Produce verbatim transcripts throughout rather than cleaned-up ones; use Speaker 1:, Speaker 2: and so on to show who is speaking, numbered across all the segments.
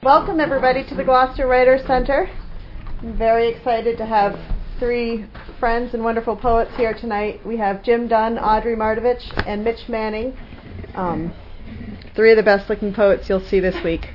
Speaker 1: Welcome everybody to the Gloucester Writers Center. I'm very excited to have three friends and wonderful poets here tonight. We have Jim Dunn, Audrey Mardavich, and Mitch Manning. Um, three of the best looking poets you'll see this week.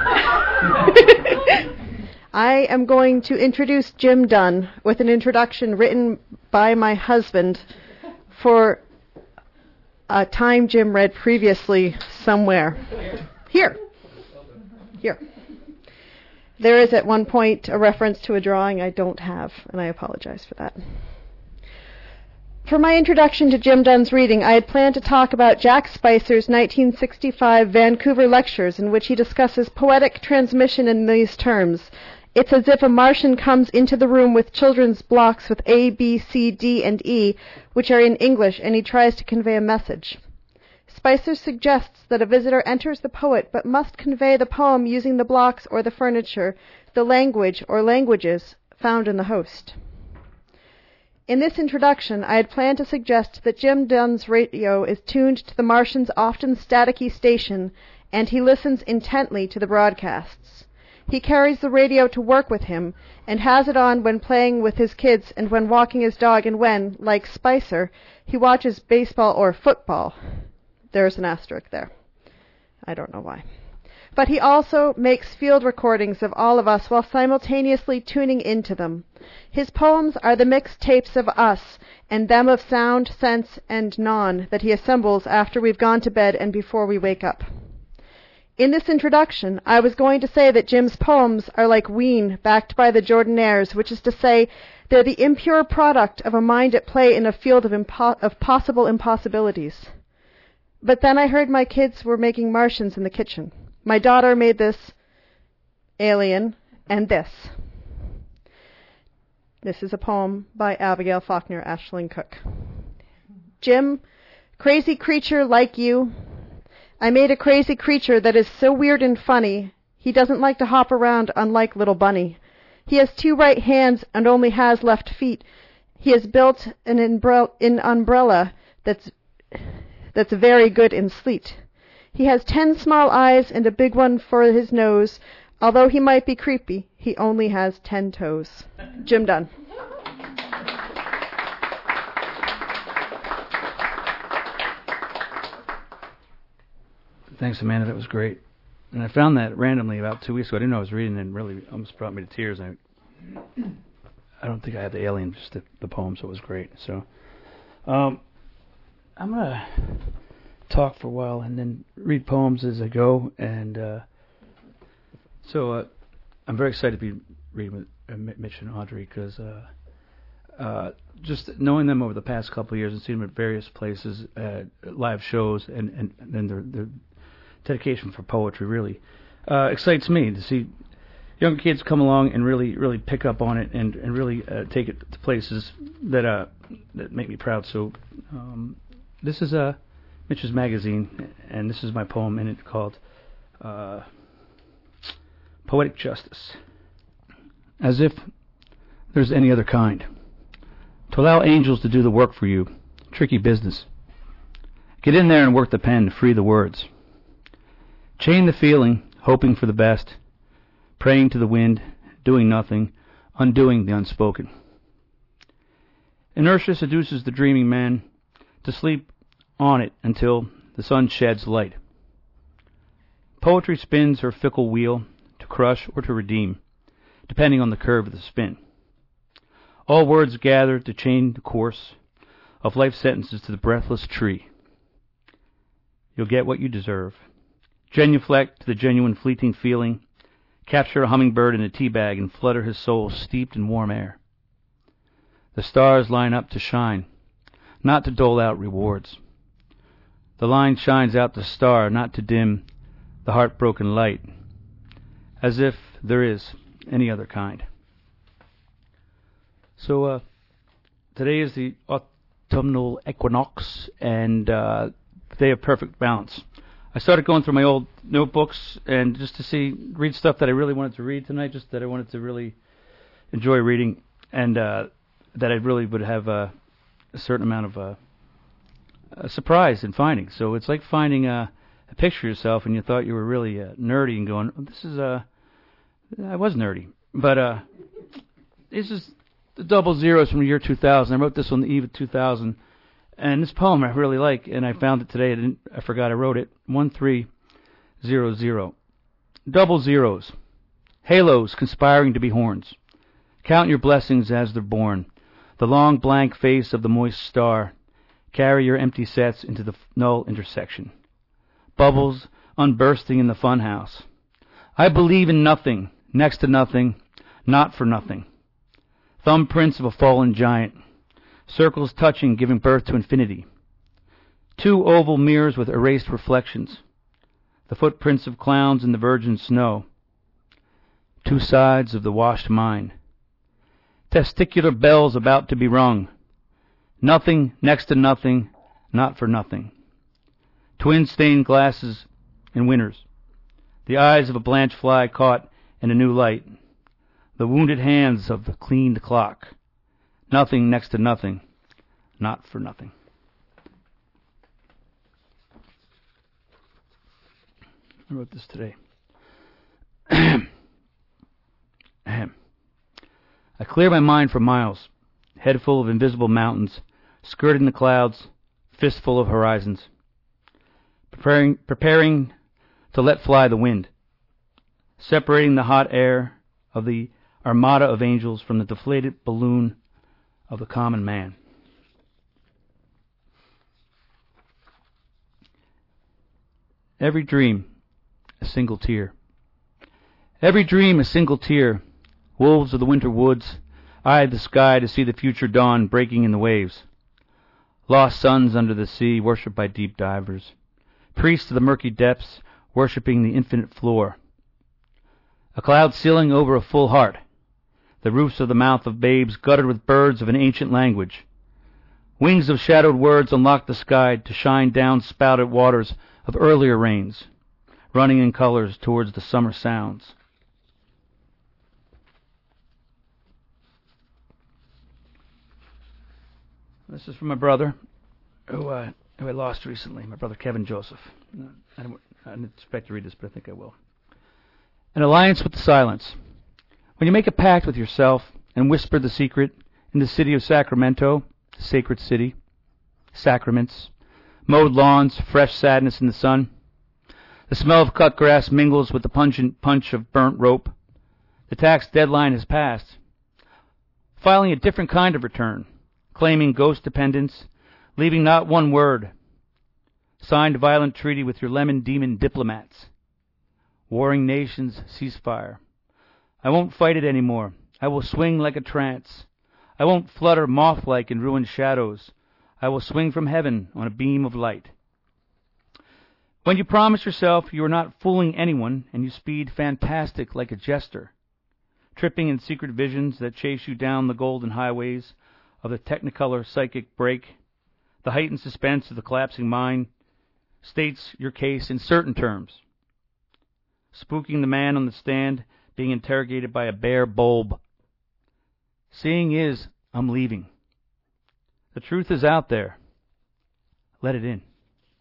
Speaker 1: I am going to introduce Jim Dunn with an introduction written by my husband for a time Jim read previously somewhere. Here. Here. There is at one point a reference to a drawing I don't have, and I apologize for that. For my introduction to Jim Dunn's reading, I had planned to talk about Jack Spicer's nineteen sixty-five Vancouver lectures in which he discusses poetic transmission in these terms. It's as if a Martian comes into the room with children's blocks with A, B, C, D, and E, which are in English, and he tries to convey a message. Spicer suggests that a visitor enters the poet but must convey the poem using the blocks or the furniture, the language or languages found in the host. In this introduction, I had planned to suggest that Jim Dunn's radio is tuned to the Martian's often staticky station, and he listens intently to the broadcasts. He carries the radio to work with him, and has it on when playing with his kids and when walking his dog and when, like Spicer, he watches baseball or football. There's an asterisk there. I don't know why. But he also makes field recordings of all of us while simultaneously tuning into them. His poems are the mixed tapes of us and them of sound, sense, and non that he assembles after we've gone to bed and before we wake up. In this introduction, I was going to say that Jim's poems are like Ween backed by the Jordanaires, which is to say, they're the impure product of a mind at play in a field of, impo- of possible impossibilities. But then I heard my kids were making Martians in the kitchen. My daughter made this alien and this. This is a poem by Abigail Faulkner Ashling Cook. Jim, crazy creature like you. I made a crazy creature that is so weird and funny. He doesn't like to hop around unlike little Bunny. He has two right hands and only has left feet. He has built an, umbre- an umbrella that's that's very good in sleet. He has ten small eyes and a big one for his nose. Although he might be creepy, he only has ten toes. Jim Dunn.
Speaker 2: Thanks, Amanda. That was great. And I found that randomly about two weeks ago. I didn't know I was reading it, and really almost brought me to tears. I, I don't think I had the alien, just the, the poem, so it was great. So, um, I'm going to talk for a while and then read poems as I go. And uh, so uh, I'm very excited to be reading with uh, Mitch and Audrey because uh, uh, just knowing them over the past couple of years and seeing them at various places, uh, live shows, and, and, and then their, their dedication for poetry really uh, excites me to see younger kids come along and really, really pick up on it and, and really uh, take it to places that uh, that make me proud. So um, this is uh, Mitch's magazine, and this is my poem in it called uh, Poetic Justice. As if there's any other kind. To allow angels to do the work for you, tricky business. Get in there and work the pen to free the words. Chain the feeling, hoping for the best, praying to the wind, doing nothing, undoing the unspoken. Inertia seduces the dreaming man to sleep on it until the sun sheds light. Poetry spins her fickle wheel to crush or to redeem, depending on the curve of the spin. All words gather to chain the course of life sentences to the breathless tree. You'll get what you deserve. Genuflect to the genuine fleeting feeling. Capture a hummingbird in a tea bag and flutter his soul steeped in warm air. The stars line up to shine, not to dole out rewards. The line shines out the star, not to dim the heartbroken light, as if there is any other kind. So uh, today is the autumnal equinox and uh, day of perfect balance. I started going through my old notebooks and just to see, read stuff that I really wanted to read tonight, just that I wanted to really enjoy reading, and uh, that I really would have uh, a certain amount of uh, a surprise in finding. So it's like finding a, a picture of yourself and you thought you were really uh, nerdy and going, oh, this is uh, I was nerdy. But uh, this is the double zeros from the year two thousand. I wrote this on the eve of two thousand. And this poem I really like, and I found it today. I, didn't, I forgot I wrote it. one three zero zero. Double zeros. Halos conspiring to be horns. Count your blessings as they're born. The long blank face of the moist star. Carry your empty sets into the null intersection. Bubbles unbursting in the funhouse. I believe in nothing, next to nothing, not for nothing. Thumbprints of a fallen giant. Circles touching, giving birth to infinity. Two oval mirrors with erased reflections. The footprints of clowns in the virgin snow. Two sides of the washed mind. Testicular bells about to be rung. Nothing next to nothing, not for nothing. Twin stained glasses in winters. The eyes of a blanched fly caught in a new light. The wounded hands of the cleaned clock. Nothing next to nothing, not for nothing. I wrote this today. I clear my mind for miles, head full of invisible mountains, skirting the clouds, fistful of horizons, preparing, preparing to let fly the wind, separating the hot air of the armada of angels from the deflated balloon of the common man. Every dream, a single tear. Every dream, a single tear. Wolves of the winter woods eye the sky to see the future dawn breaking in the waves. Lost suns under the sea, worshipped by deep divers. Priests of the murky depths, worshipping the infinite floor. A cloud ceiling over a full heart. The roofs of the mouth of babes guttered with birds of an ancient language. Wings of shadowed words unlock the sky to shine down spouted waters of earlier rains, running in colors towards the summer sounds. This is from my brother, who, uh, who I lost recently, my brother Kevin Joseph. I didn't, I didn't expect to read this, but I think I will. An alliance with the silence. When you make a pact with yourself and whisper the secret in the city of Sacramento, the sacred city, sacraments, mowed lawns, fresh sadness in the sun, the smell of cut grass mingles with the pungent punch of burnt rope. The tax deadline has passed. Filing a different kind of return, claiming ghost dependence, leaving not one word. Signed a violent treaty with your lemon demon diplomats. Warring nations, ceasefire. I won't fight it anymore. I will swing like a trance. I won't flutter moth-like in ruined shadows. I will swing from heaven on a beam of light. When you promise yourself you are not fooling anyone, and you speed fantastic like a jester, tripping in secret visions that chase you down the golden highways of the technicolor psychic break, the heightened suspense of the collapsing mind, states your case in certain terms. Spooking the man on the stand, being interrogated by a bare bulb. Seeing is, I'm leaving. The truth is out there. Let it in.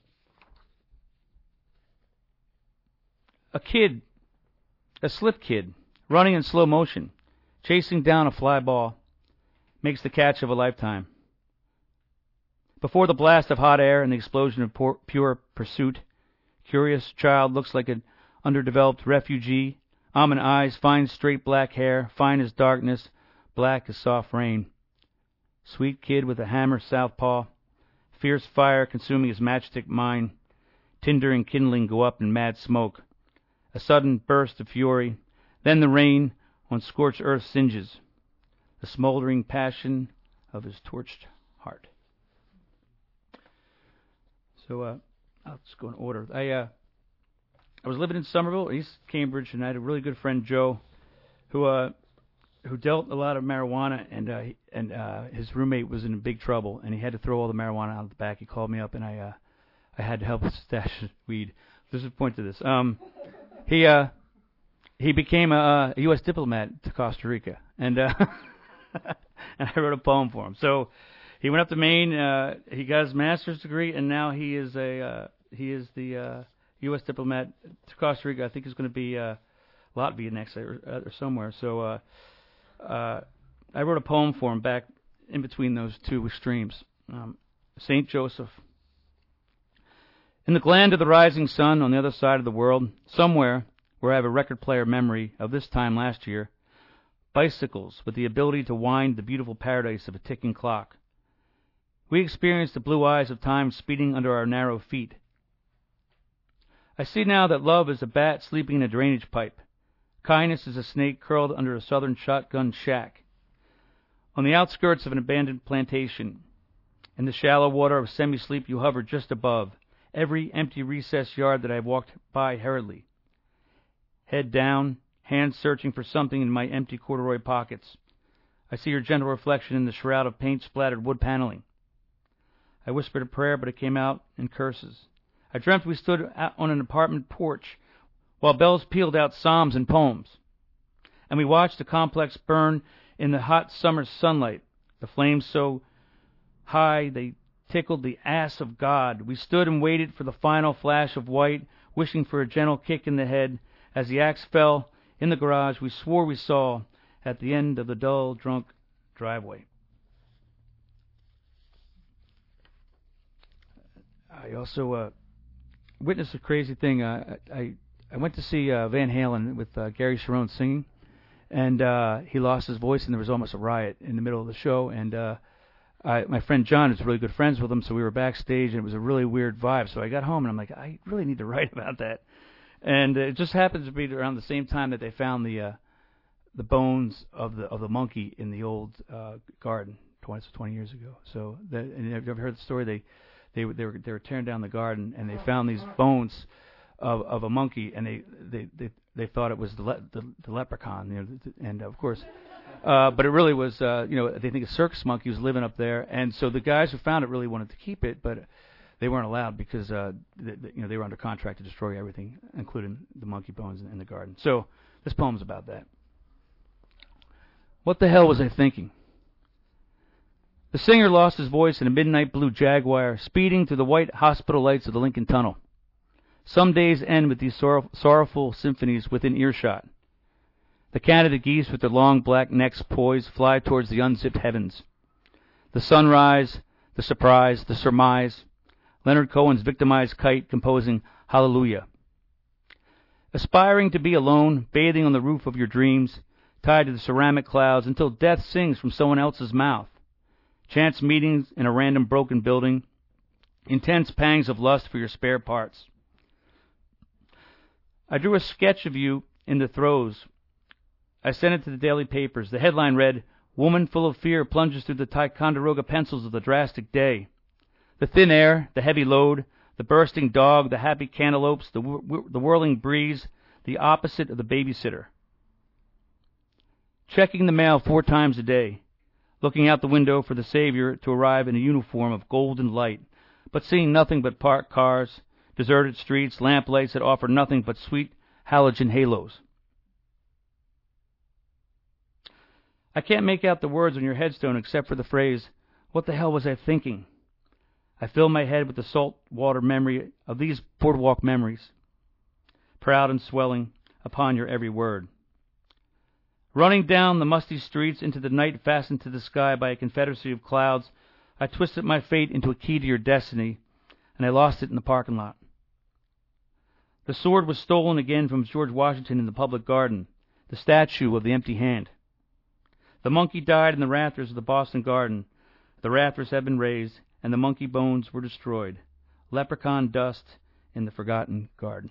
Speaker 2: A kid, a slip kid, running in slow motion, chasing down a fly ball, makes the catch of a lifetime. Before the blast of hot air and the explosion of pure, pure pursuit, curious child looks like an underdeveloped refugee. Almond eyes, fine straight black hair, fine as darkness, black as soft rain. Sweet kid with a hammer southpaw, fierce fire consuming his matchstick mind. Tinder and kindling go up in mad smoke. A sudden burst of fury, then the rain on scorched earth singes. The smoldering passion of his torched heart. So, uh, I'll just go in order. I, uh, I was living in Somerville, East Cambridge, and I had a really good friend, Joe, who, uh, who dealt a lot of marijuana, and uh, and uh, his roommate was in big trouble, and he had to throw all the marijuana out the back. He called me up, and I, uh, I had to help stash weed. There's a point to this. Um, he, uh, he became a, a U S diplomat to Costa Rica, and uh, and I wrote a poem for him. So he went up to Maine. Uh, he got his master's degree, and now he is a uh, he is the uh, U S diplomat to Costa Rica. I think he's going to be uh, Latvia next or, or somewhere. So uh, uh, I wrote a poem for him back in between those two extremes. Um, Saint Joseph. In the gland of the rising sun on the other side of the world, somewhere where I have a record player memory of this time last year, bicycles with the ability to wind the beautiful paradise of a ticking clock. We experienced the blue eyes of time speeding under our narrow feet. I see now that love is a bat sleeping in a drainage pipe. Kindness is a snake curled under a southern shotgun shack. On the outskirts of an abandoned plantation, in the shallow water of semi-sleep you hover just above every empty recessed yard that I have walked by hurriedly. Head down, hands searching for something in my empty corduroy pockets. I see your gentle reflection in the shroud of paint-splattered wood paneling. I whispered a prayer, but it came out in curses. I dreamt we stood on an apartment porch while bells pealed out psalms and poems, and we watched the complex burn in the hot summer sunlight, the flames so high they tickled the ass of God. We stood and waited for the final flash of white, wishing for a gentle kick in the head. As the axe fell in the garage, we swore we saw at the end of the dull, drunk driveway. I also uh, witnessed a crazy thing. Uh, I I went to see uh, Van Halen with uh, Gary Sharon singing, and uh, he lost his voice, and there was almost a riot in the middle of the show. And uh, I, my friend John is really good friends with him, so we were backstage, and it was a really weird vibe. So I got home, and I'm like, I really need to write about that. And it just happens to be around the same time that they found the uh, the bones of the of the monkey in the old uh, garden twenty, twenty years ago. So, that, and have you ever heard the story? They they they were they were tearing down the garden, and they found these bones of of a monkey, and they they they, they thought it was the, le- the the leprechaun, you know, and of course. Uh, but it really was, uh, you know, they think a circus monkey was living up there, and so the guys who found it really wanted to keep it, but they weren't allowed because, uh, they, they, you know, they were under contract to destroy everything, including the monkey bones in, in the garden. So this poem's about that. What the hell was I thinking? The singer lost his voice in a midnight blue Jaguar, speeding through the white hospital lights of the Lincoln Tunnel. Some days end with these sorrow- sorrowful symphonies within earshot. The Canada geese with their long black necks poised fly towards the unzipped heavens. The sunrise, the surprise, the surmise. Leonard Cohen's victimized kite composing Hallelujah. Aspiring to be alone, bathing on the roof of your dreams, tied to the ceramic clouds until death sings from someone else's mouth. Chance meetings in a random broken building. Intense pangs of lust for your spare parts. I drew a sketch of you in the throes. I sent it to the daily papers. The headline read, Woman full of fear plunges through the Ticonderoga pencils of the drastic day. The thin air, the heavy load, the bursting dog, the happy cantaloupes, the, wh- the whirling breeze, the opposite of the babysitter. Checking the mail four times a day, looking out the window for the Savior to arrive in a uniform of golden light, but seeing nothing but parked cars, deserted streets, lamplights that offer nothing but sweet halogen halos. I can't make out the words on your headstone except for the phrase, what the hell was I thinking? I fill my head with the salt water memory of these boardwalk memories, proud and swelling upon your every word. Running down the musty streets into the night fastened to the sky by a confederacy of clouds, I twisted my fate into a key to your destiny, and I lost it in the parking lot. The sword was stolen again from George Washington in the public garden, the statue of the empty hand. The monkey died in the rafters of the Boston Garden. The rafters have been raised, and the monkey bones were destroyed. Leprechaun dust in the forgotten garden.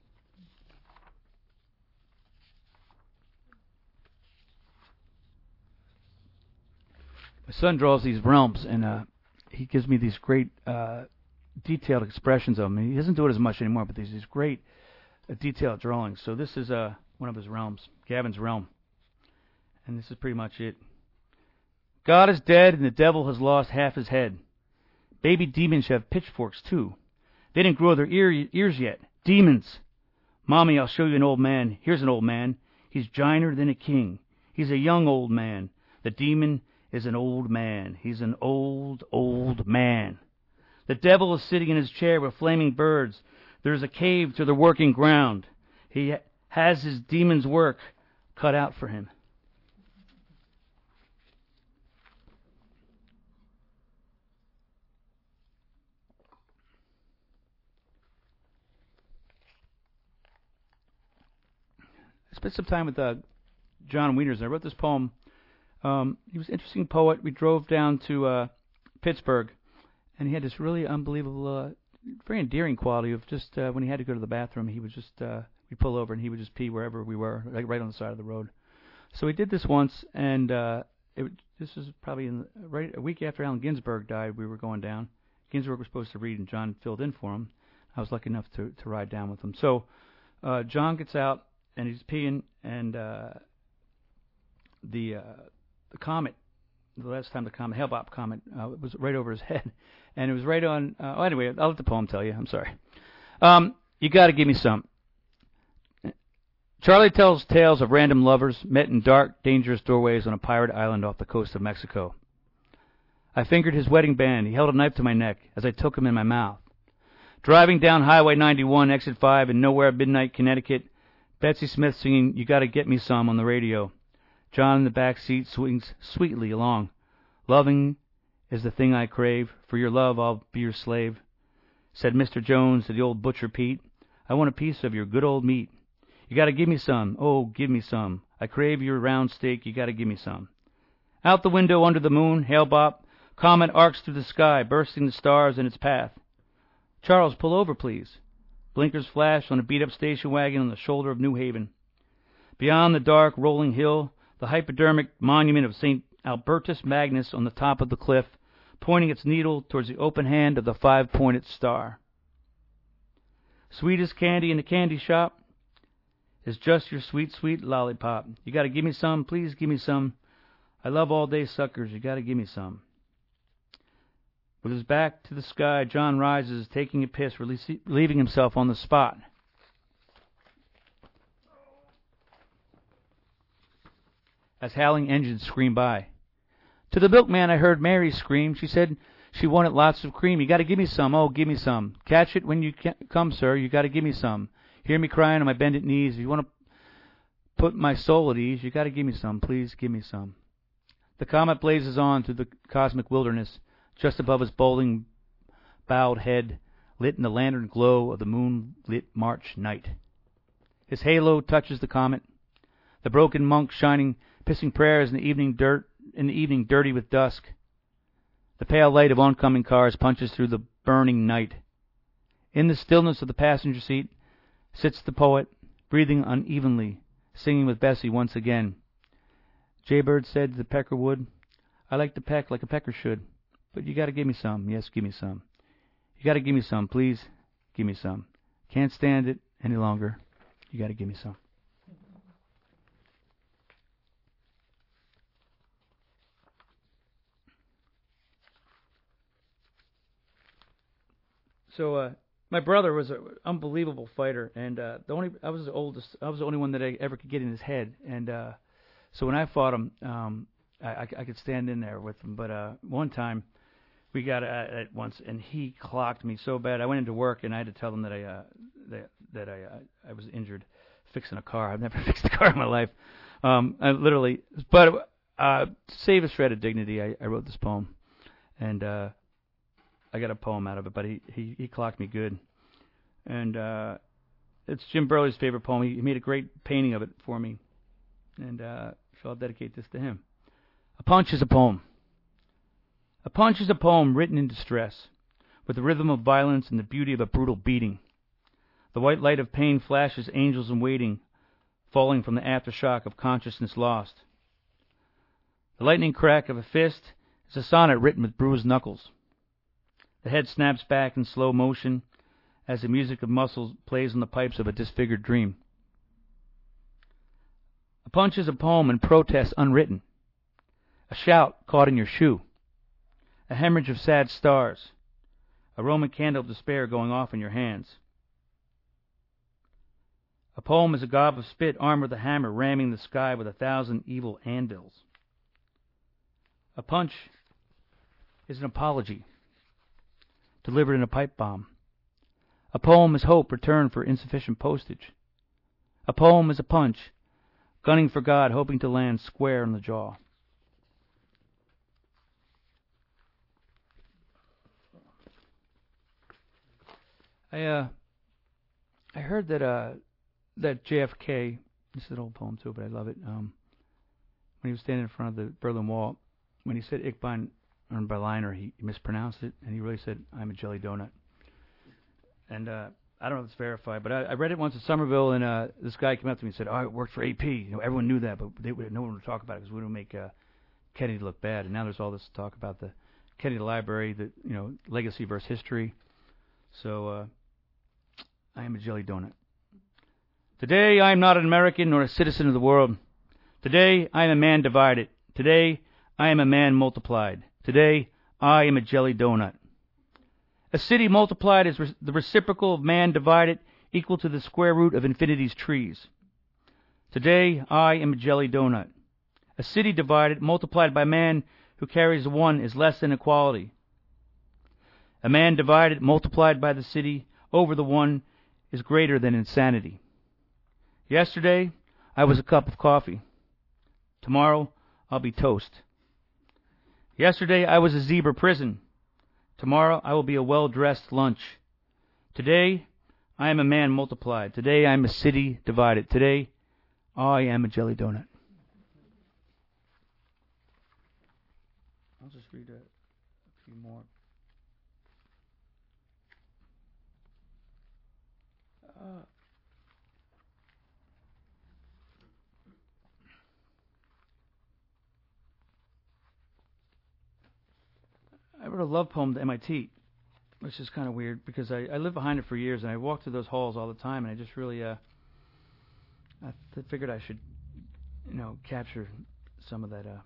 Speaker 2: My son draws these realms, and uh, he gives me these great uh, detailed expressions of them. He doesn't do it as much anymore, but there's these great uh, detailed drawings. So this is uh, one of his realms, Gavin's realm. And this is pretty much it. God is dead, and the devil has lost half his head. Baby demons have pitchforks, too. They didn't grow their ear, ears yet. Demons! Mommy, I'll show you an old man. Here's an old man. He's gianter than a king. He's a young old man. The demon is an old man. He's an old, old man. The devil is sitting in his chair with flaming birds. There's a cave to the working ground. He has his demon's work cut out for him. I spent some time with uh, John Wieners. I wrote this poem. Um, he was an interesting poet. We drove down to uh, Pittsburgh, and he had this really unbelievable, uh, very endearing quality of just uh, when he had to go to the bathroom, he would just, uh, we'd pull over and he would just pee wherever we were, like right on the side of the road. So we did this once, and uh, it, this was probably in the, right a week after Allen Ginsberg died. We were going down. Ginsberg was supposed to read, and John filled in for him. I was lucky enough to, to ride down with him. So uh, John gets out, and he's peeing, and uh, the uh, the comet, the last time the comet, Hale-Bopp comet, uh, was right over his head, and it was right on. Uh, oh, anyway, I'll let the poem tell you. I'm sorry. Um, you got to give me some. Charlie tells tales of random lovers met in dark, dangerous doorways on a pirate island off the coast of Mexico. I fingered his wedding band. He held a knife to my neck as I took him in my mouth. Driving down Highway ninety-one, Exit five in Nowhere, Midnight, Connecticut, Betsy Smith singing "You Gotta Get Me Some" on the radio. John in the back seat swings sweetly along. Loving is the thing I crave. For your love I'll be your slave. Said Mister Jones to the old butcher Pete, I want a piece of your good old meat. You gotta give me some, oh, give me some. I crave your round steak, you gotta give me some. Out the window under the moon, Hale-Bopp, comet arcs through the sky, bursting the stars in its path. Charles, pull over, please. Blinkers flash on a beat-up station wagon on the shoulder of New Haven. Beyond the dark, rolling hill, the hypodermic monument of Saint Albertus Magnus on the top of the cliff, pointing its needle towards the open hand of the five-pointed star. Sweet as candy in the candy shop is just your sweet, sweet lollipop. You gotta give me some, please give me some. I love all-day suckers, you gotta give me some. With his back to the sky, John rises, taking a piss, relieving himself on the spot. As howling engines scream by. To the milkman I heard Mary scream. She said she wanted lots of cream. You got to give me some. Oh, give me some. Catch it when you come, sir. You got to give me some. Hear me crying on my bended knees. If you want to put my soul at ease, you got to give me some. Please give me some. The comet blazes on through the cosmic wilderness, just above his bowling bowed head, lit in the lantern glow of the moonlit March night. His halo touches the comet. The broken monk shining, pissing prayers in the evening dirt, in the evening dirty with dusk. The pale light of oncoming cars punches through the burning night. In the stillness of the passenger seat sits the poet, breathing unevenly, singing with Bessie once again. Jaybird said to the peckerwood, I like to peck like a pecker should, but you got to give me some. Yes, give me some. You got to give me some, please. Give me some. Can't stand it any longer. You got to give me some. So uh, my brother was an unbelievable fighter, and uh, the only I was the oldest. I was the only one that I ever could get in his head, and uh, so when I fought him, um, I, I, I could stand in there with him. But uh, one time we got at it once, and he clocked me so bad. I went into work, and I had to tell them that I uh, that that I uh, I was injured fixing a car. I've never fixed a car in my life. Um, I literally, but uh, to save a shred of dignity, I, I wrote this poem, and. Uh, I got a poem out of it, but he, he, he clocked me good. And uh, it's Jim Burley's favorite poem. He, he made a great painting of it for me. And uh, so I'll dedicate this to him. A punch is a poem. A punch is a poem written in distress, with the rhythm of violence and the beauty of a brutal beating. The white light of pain flashes angels in waiting, falling from the aftershock of consciousness lost. The lightning crack of a fist is a sonnet written with bruised knuckles. The head snaps back in slow motion as the music of muscles plays on the pipes of a disfigured dream. A punch is a poem in protest unwritten, a shout caught in your shoe, a hemorrhage of sad stars, a Roman candle of despair going off in your hands. A poem is a gob of spit armed with a hammer ramming the sky with a thousand evil anvils. A punch is an apology delivered in a pipe bomb. A poem is hope returned for insufficient postage. A poem is a punch, gunning for God, hoping to land square in the jaw. I uh, I heard that uh, that J F K. This is an old poem too, but I love it. Um, when he was standing in front of the Berlin Wall, when he said "Ich bin ein Berliner," he mispronounced it, and he really said, "I'm a jelly donut." And uh, I don't know if it's verified, but I, I read it once at Somerville, and uh, this guy came up to me and said, "Oh, it worked for A P. You know, everyone knew that, but they, no one would talk about it because we don't make uh, Kennedy look bad." And now there's all this talk about the Kennedy Library, the you know legacy versus history. So uh, I am a jelly donut. Today I am not an American nor a citizen of the world. Today I am a man divided. Today I am a man multiplied. Today I am a jelly donut. A city multiplied is re- the reciprocal of man divided, equal to the square root of infinity's trees. Today I am a jelly donut. A city divided, multiplied by man who carries one, is less than equality. A man divided, multiplied by the city over the one, is greater than insanity. Yesterday I was a cup of coffee. Tomorrow I'll be toast. Yesterday I was a zebra prison. Tomorrow I will be a well-dressed lunch. Today I am a man multiplied. Today I am a city divided. Today I am a jelly donut. I'll just read a, a few more. Uh, I wrote a love poem to M I T, which is kind of weird because I, I lived behind it for years and I walked through those halls all the time, and I just really uh, I th- figured I should, you know, capture some of that uh,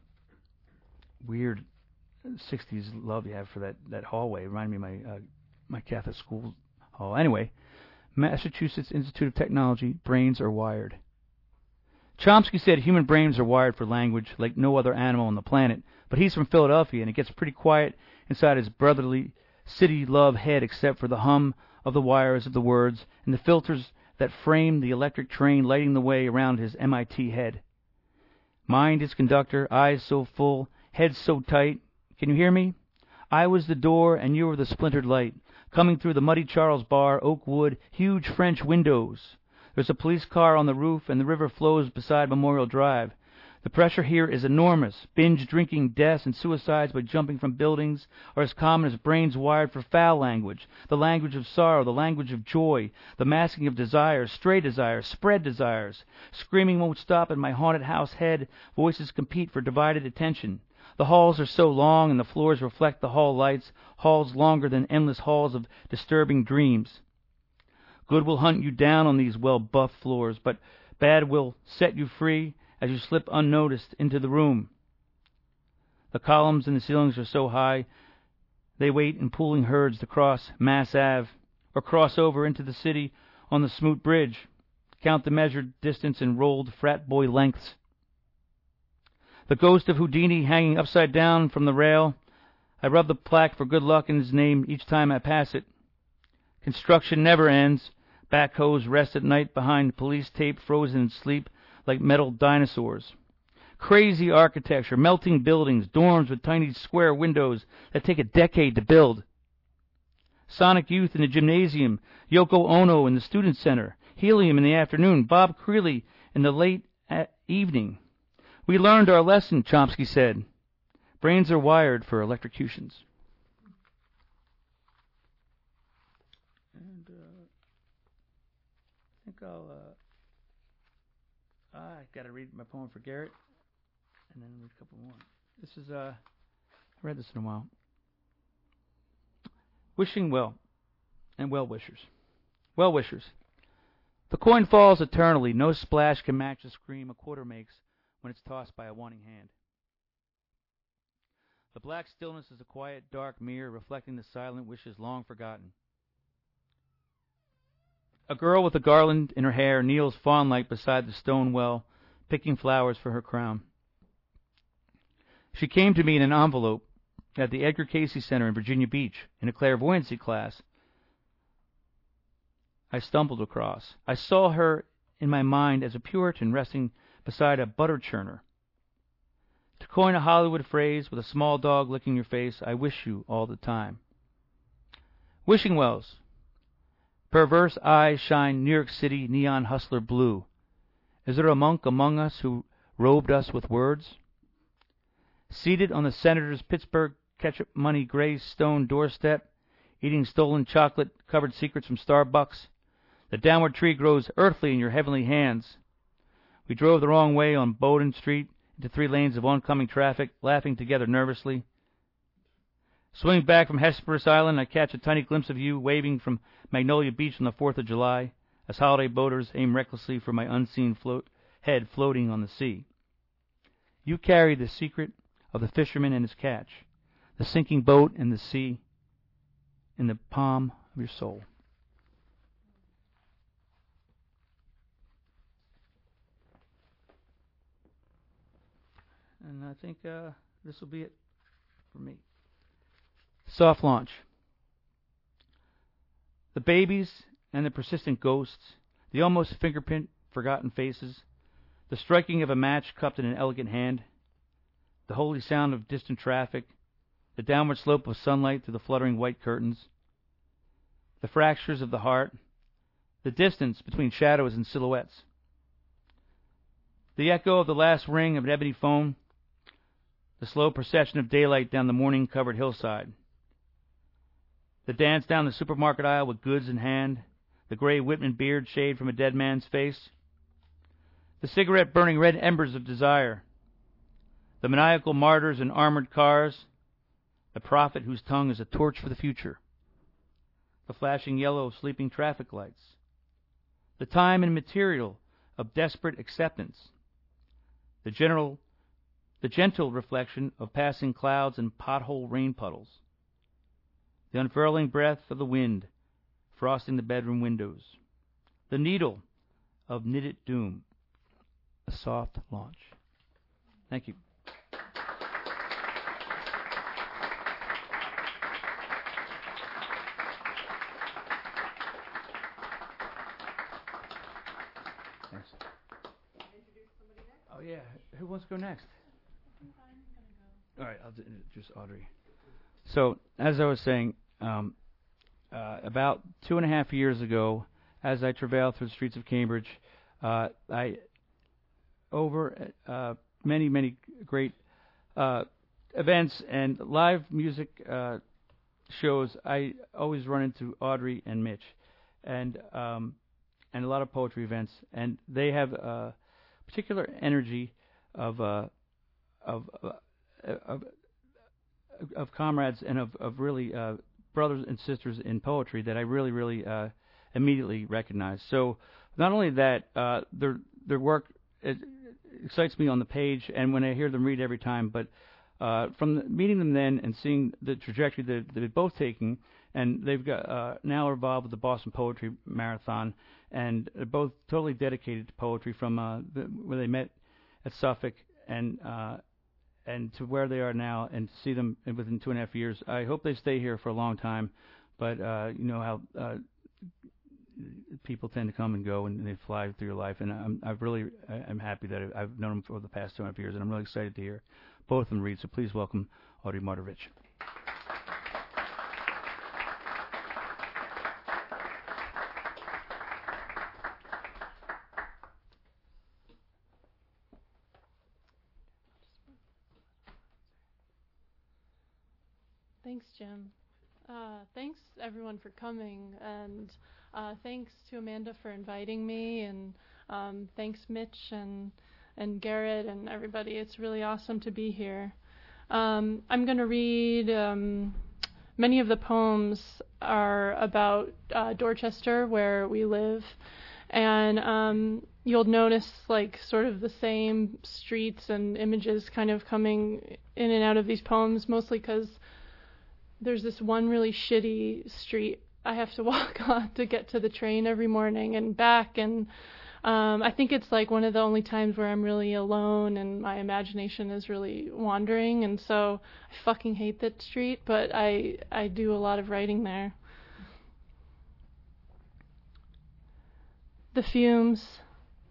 Speaker 2: weird sixties love you have for that, that hallway. It reminded me of my uh, my Catholic school hall. Anyway, Massachusetts Institute of Technology, brains are wired. Chomsky said human brains are wired for language like no other animal on the planet, but he's from Philadelphia and it gets pretty quiet inside his brotherly city love head except for the hum of the wires of the words and the filters that frame the electric train lighting the way around his M I T head. Mind is conductor, eyes so full, head so tight. Can you hear me? I was the door and you were the splintered light, coming through the muddy Charles Bar, oak wood, huge French windows. There's a police car on the roof and the river flows beside Memorial Drive. The pressure here is enormous. Binge drinking deaths and suicides by jumping from buildings are as common as brains wired for foul language, the language of sorrow, the language of joy, the masking of desires, stray desires, spread desires. Screaming won't stop in my haunted house head. Voices compete for divided attention. The halls are so long and the floors reflect the hall lights, halls longer than endless halls of disturbing dreams. Good will hunt you down on these well-buffed floors, but bad will set you free as you slip unnoticed into the room. The columns and the ceilings are so high, they wait in pooling herds to cross Mass Ave, or cross over into the city on the Smoot Bridge, count the measured distance in rolled frat boy lengths. The ghost of Houdini hanging upside down from the rail, I rub the plaque for good luck in his name each time I pass it. Construction never ends. Backhoes rest at night behind police tape frozen in sleep like metal dinosaurs. Crazy architecture, melting buildings, dorms with tiny square windows that take a decade to build. Sonic Youth in the gymnasium, Yoko Ono in the student center, helium in the afternoon, Bob Creeley in the late evening. We learned our lesson, Chomsky said. Brains are wired for electrocutions. And uh, I think I'll... Uh, I got to read my poem for Garrett, and then read a couple more. This is, uh, I read this in a while. Wishing well, and well-wishers. Well-wishers. The coin falls eternally. No splash can match the scream a quarter makes when it's tossed by a wanting hand. The black stillness is a quiet, dark mirror reflecting the silent wishes long forgotten. A girl with a garland in her hair kneels fawn-like beside the stone well, picking flowers for her crown. She came to me in an envelope at the Edgar Cayce Center in Virginia Beach in a clairvoyancy class I stumbled across. I saw her in my mind as a Puritan resting beside a butter churner. To coin a Hollywood phrase, with a small dog licking your face, I wish you all the time. Wishing wells. Perverse eyes shine New York City neon hustler blue. Is there a monk among us who robed us with words? Seated on the senator's Pittsburgh ketchup money gray stone doorstep, eating stolen chocolate-covered secrets from Starbucks, the downward tree grows earthly in your heavenly hands. We drove the wrong way on Bowdoin Street into three lanes of oncoming traffic, laughing together nervously. Swinging back from Hesperus Island, I catch a tiny glimpse of you waving from Magnolia Beach on the fourth of July, as holiday boaters aim recklessly for my unseen float head floating on the sea. You carry the secret of the fisherman and his catch, the sinking boat and the sea, in the palm of your soul. And I think uh, this will be it for me. Soft launch. The babies and the persistent ghosts, the almost fingerprint forgotten faces, the striking of a match cupped in an elegant hand, the holy sound of distant traffic, the downward slope of sunlight through the fluttering white curtains, the fractures of the heart, the distance between shadows and silhouettes, the echo of the last ring of ebony foam, the slow procession of daylight down the morning-covered hillside, the dance down the supermarket aisle with goods in hand, the gray Whitman beard shaved from a dead man's face, the cigarette burning red embers of desire, the maniacal martyrs in armored cars, the prophet whose tongue is a torch for the future, the flashing yellow of sleeping traffic lights, the time and material of desperate acceptance, the general, the gentle reflection of passing clouds and pothole rain puddles, the unfurling breath of the wind frosting the bedroom windows, the needle of knitted doom, a soft launch. Thank you. Thanks. Oh yeah, who wants to go next?
Speaker 3: I'm fine. I'm gonna go.
Speaker 2: All right, I'll introduce Audrey. So, as I was saying, um, uh, about two and a half years ago, as I travailed through the streets of Cambridge, uh, I, over uh, many, many great uh, events and live music uh, shows, I always run into Audrey and Mitch, and um, and a lot of poetry events, and they have a particular energy of uh, of, uh, of of comrades and of, of really uh, brothers and sisters in poetry that I really, really uh, immediately recognize. So not only that, uh, their their work it excites me on the page and when I hear them read every time, but uh, from the, meeting them then and seeing the trajectory that, that they're both taking, and they've got uh, now involved with the Boston Poetry Marathon, and they're both totally dedicated to poetry from uh, the, where they met at Suffolk and uh, and to where they are now, and to see them within two and a half years. I hope they stay here for a long time, but uh, you know how uh, people tend to come and go, and they fly through your life. And I'm I really I'm happy that I've known them for the past two and a half years, and I'm really excited to hear both of them read. So please welcome Audrey Mardavich.
Speaker 3: Thanks, Jim. Uh, thanks, everyone, for coming, and uh, thanks to Amanda for inviting me, and um, thanks, Mitch and and Garrett and everybody. It's really awesome to be here. Um, I'm going to read. Um, many of the poems are about uh, Dorchester, where we live, and um, you'll notice like sort of the same streets and images kind of coming in and out of these poems, mostly because there's this one really shitty street I have to walk on to get to the train every morning and back, and um, I think it's like one of the only times where I'm really alone and my imagination is really wandering, and so I fucking hate that street, but I I do a lot of writing there. The fumes,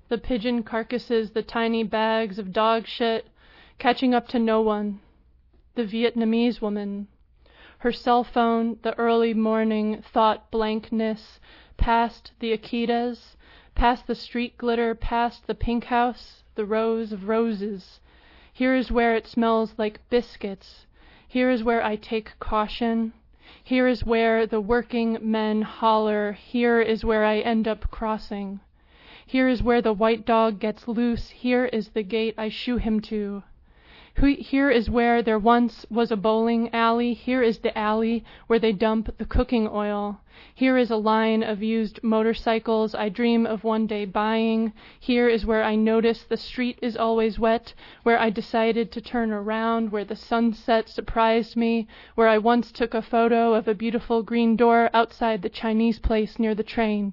Speaker 3: the pigeon carcasses, the tiny bags of dog shit, catching up to no one. The Vietnamese woman. Her cell phone, the early morning thought blankness, past the Akitas, past the street glitter, past the pink house, the rows of roses. Here is where it smells like biscuits. Here is where I take caution. Here is where the working men holler. Here is where I end up crossing. Here is where the white dog gets loose. Here is the gate I shoo him to. Here is where there once was a bowling alley. Here is the alley where they dump the cooking oil. Here is a line of used motorcycles I dream of one day buying. Here is where I notice the street is always wet, where I decided to turn around, where the sunset surprised me, where I once took a photo of a beautiful green door outside the Chinese place near the train.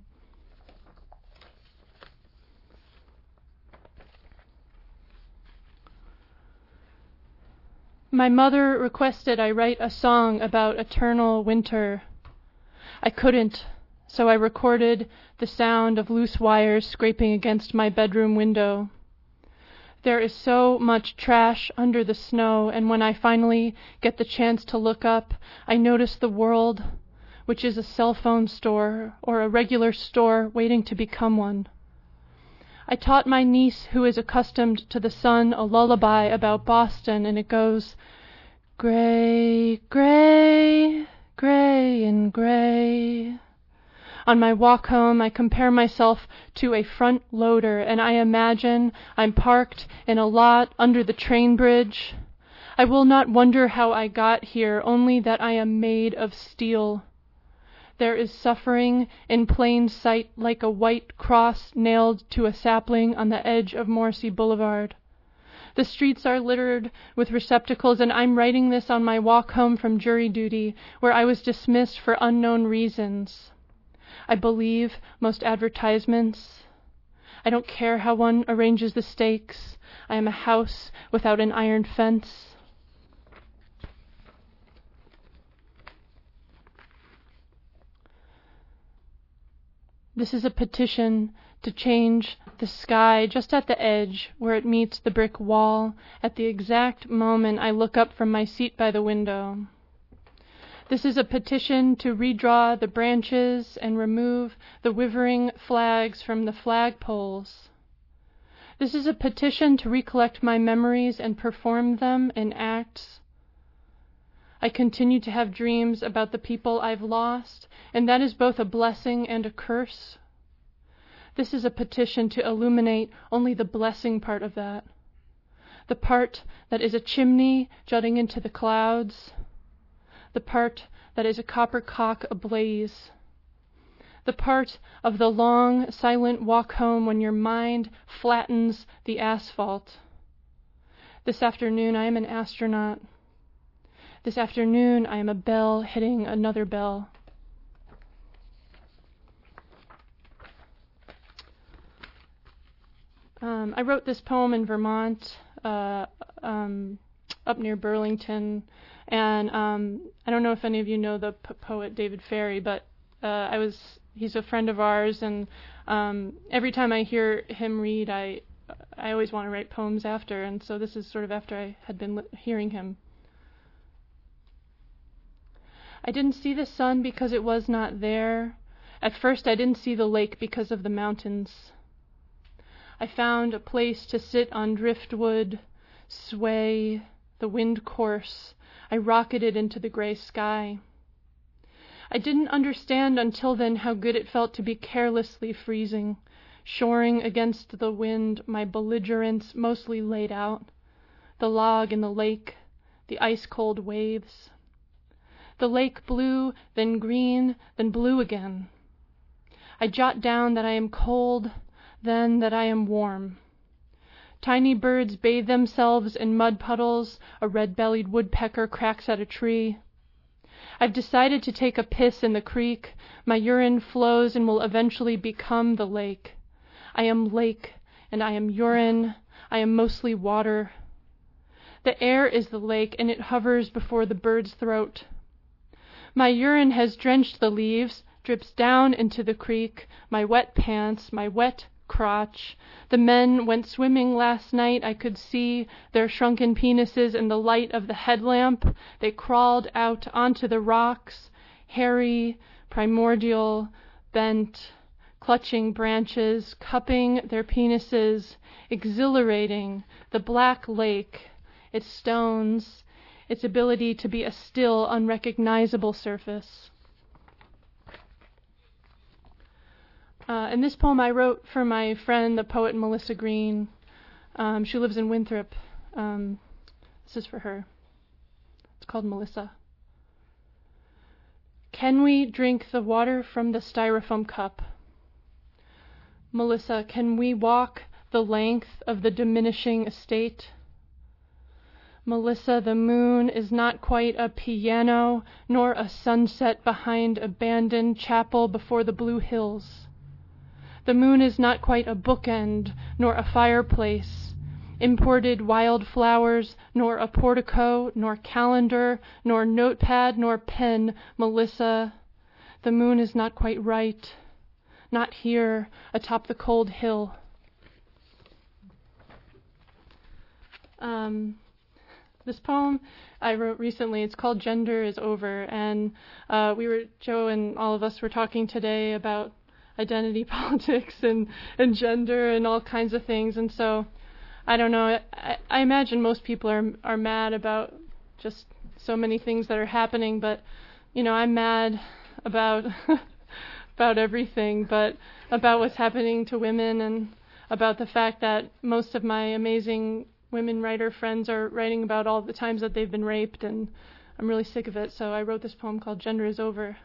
Speaker 3: My mother requested I write a song about eternal winter. I couldn't, so I recorded the sound of loose wires scraping against my bedroom window. There is so much trash under the snow, and when I finally get the chance to look up, I notice the world, which is a cell phone store or a regular store waiting to become one. I taught my niece, who is accustomed to the sun, a lullaby about Boston, and it goes, gray, gray, gray and gray. On my walk home, I compare myself to a front loader, and I imagine I'm parked in a lot under the train bridge. I will not wonder how I got here, only that I am made of steel. There is suffering in plain sight like a white cross nailed to a sapling on the edge of Morrissey Boulevard. The streets are littered with receptacles, and I'm writing this on my walk home from jury duty, where I was dismissed for unknown reasons. I believe most advertisements. I don't care how one arranges the stakes. I am a house without an iron fence. This is a petition to change the sky just at the edge where it meets the brick wall at the exact moment I look up from my seat by the window. This is a petition to redraw the branches and remove the wavering flags from the flagpoles. This is a petition to recollect my memories and perform them in acts. I continue to have dreams about the people I've lost, and that is both a blessing and a curse. This is a petition to illuminate only the blessing part of that, the part that is a chimney jutting into the clouds, the part that is a copper cock ablaze, the part of the long, silent walk home when your mind flattens the asphalt. This afternoon I am an astronaut. This afternoon I am a bell hitting another bell. Um, I wrote this poem in Vermont, uh, um, up near Burlington, and um, I don't know if any of you know the p- poet David Ferry, but uh, I was he's a friend of ours, and um, every time I hear him read, I I always want to write poems after, and so this is sort of after I had been li- hearing him. I didn't see the sun because it was not there. At first I didn't see the lake because of the mountains. I found a place to sit on driftwood, sway, the wind course. I rocketed into the gray sky. I didn't understand until then how good it felt to be carelessly freezing, shoring against the wind, my belligerence mostly laid out, the log in the lake, the ice-cold waves. The lake blue, then green, then blue again. I jot down that I am cold, then that I am warm. Tiny birds bathe themselves in mud puddles. A red-bellied woodpecker cracks at a tree. I've decided to take a piss in the creek. My urine flows and will eventually become the lake. I am lake, and I am urine. I am mostly water. The air is the lake, and it hovers before the bird's throat. My urine has drenched the leaves, drips down into the creek, my wet pants, my wet, crotch. The men went swimming last night. I could see their shrunken penises in the light of the headlamp. They crawled out onto the rocks, hairy, primordial, bent, clutching branches, cupping their penises, exhilarating the black lake, its stones, its ability to be a still, unrecognizable surface. Uh, and this poem I wrote for my friend, the poet Melissa Green. Um, she lives in Winthrop. Um, this is for her. It's called Melissa. Can we drink the water from the styrofoam cup? Melissa, can we walk the length of the diminishing estate? Melissa, the moon is not quite a piano, nor a sunset behind abandoned chapel before the blue hills. The moon is not quite a bookend, nor a fireplace, imported wildflowers, nor a portico, nor calendar, nor notepad, nor pen. Melissa, the moon is not quite right, not here, atop the cold hill. Um, this poem I wrote recently, it's called Gender is Over, and uh, we were, Joe and all of us were talking today about identity politics and, and gender and all kinds of things. And so, I don't know, I, I imagine most people are are mad about just so many things that are happening, but, you know, I'm mad about about everything, but about what's happening to women and about the fact that most of my amazing women writer friends are writing about all the times that they've been raped, and I'm really sick of it. So I wrote this poem called Gender is Over.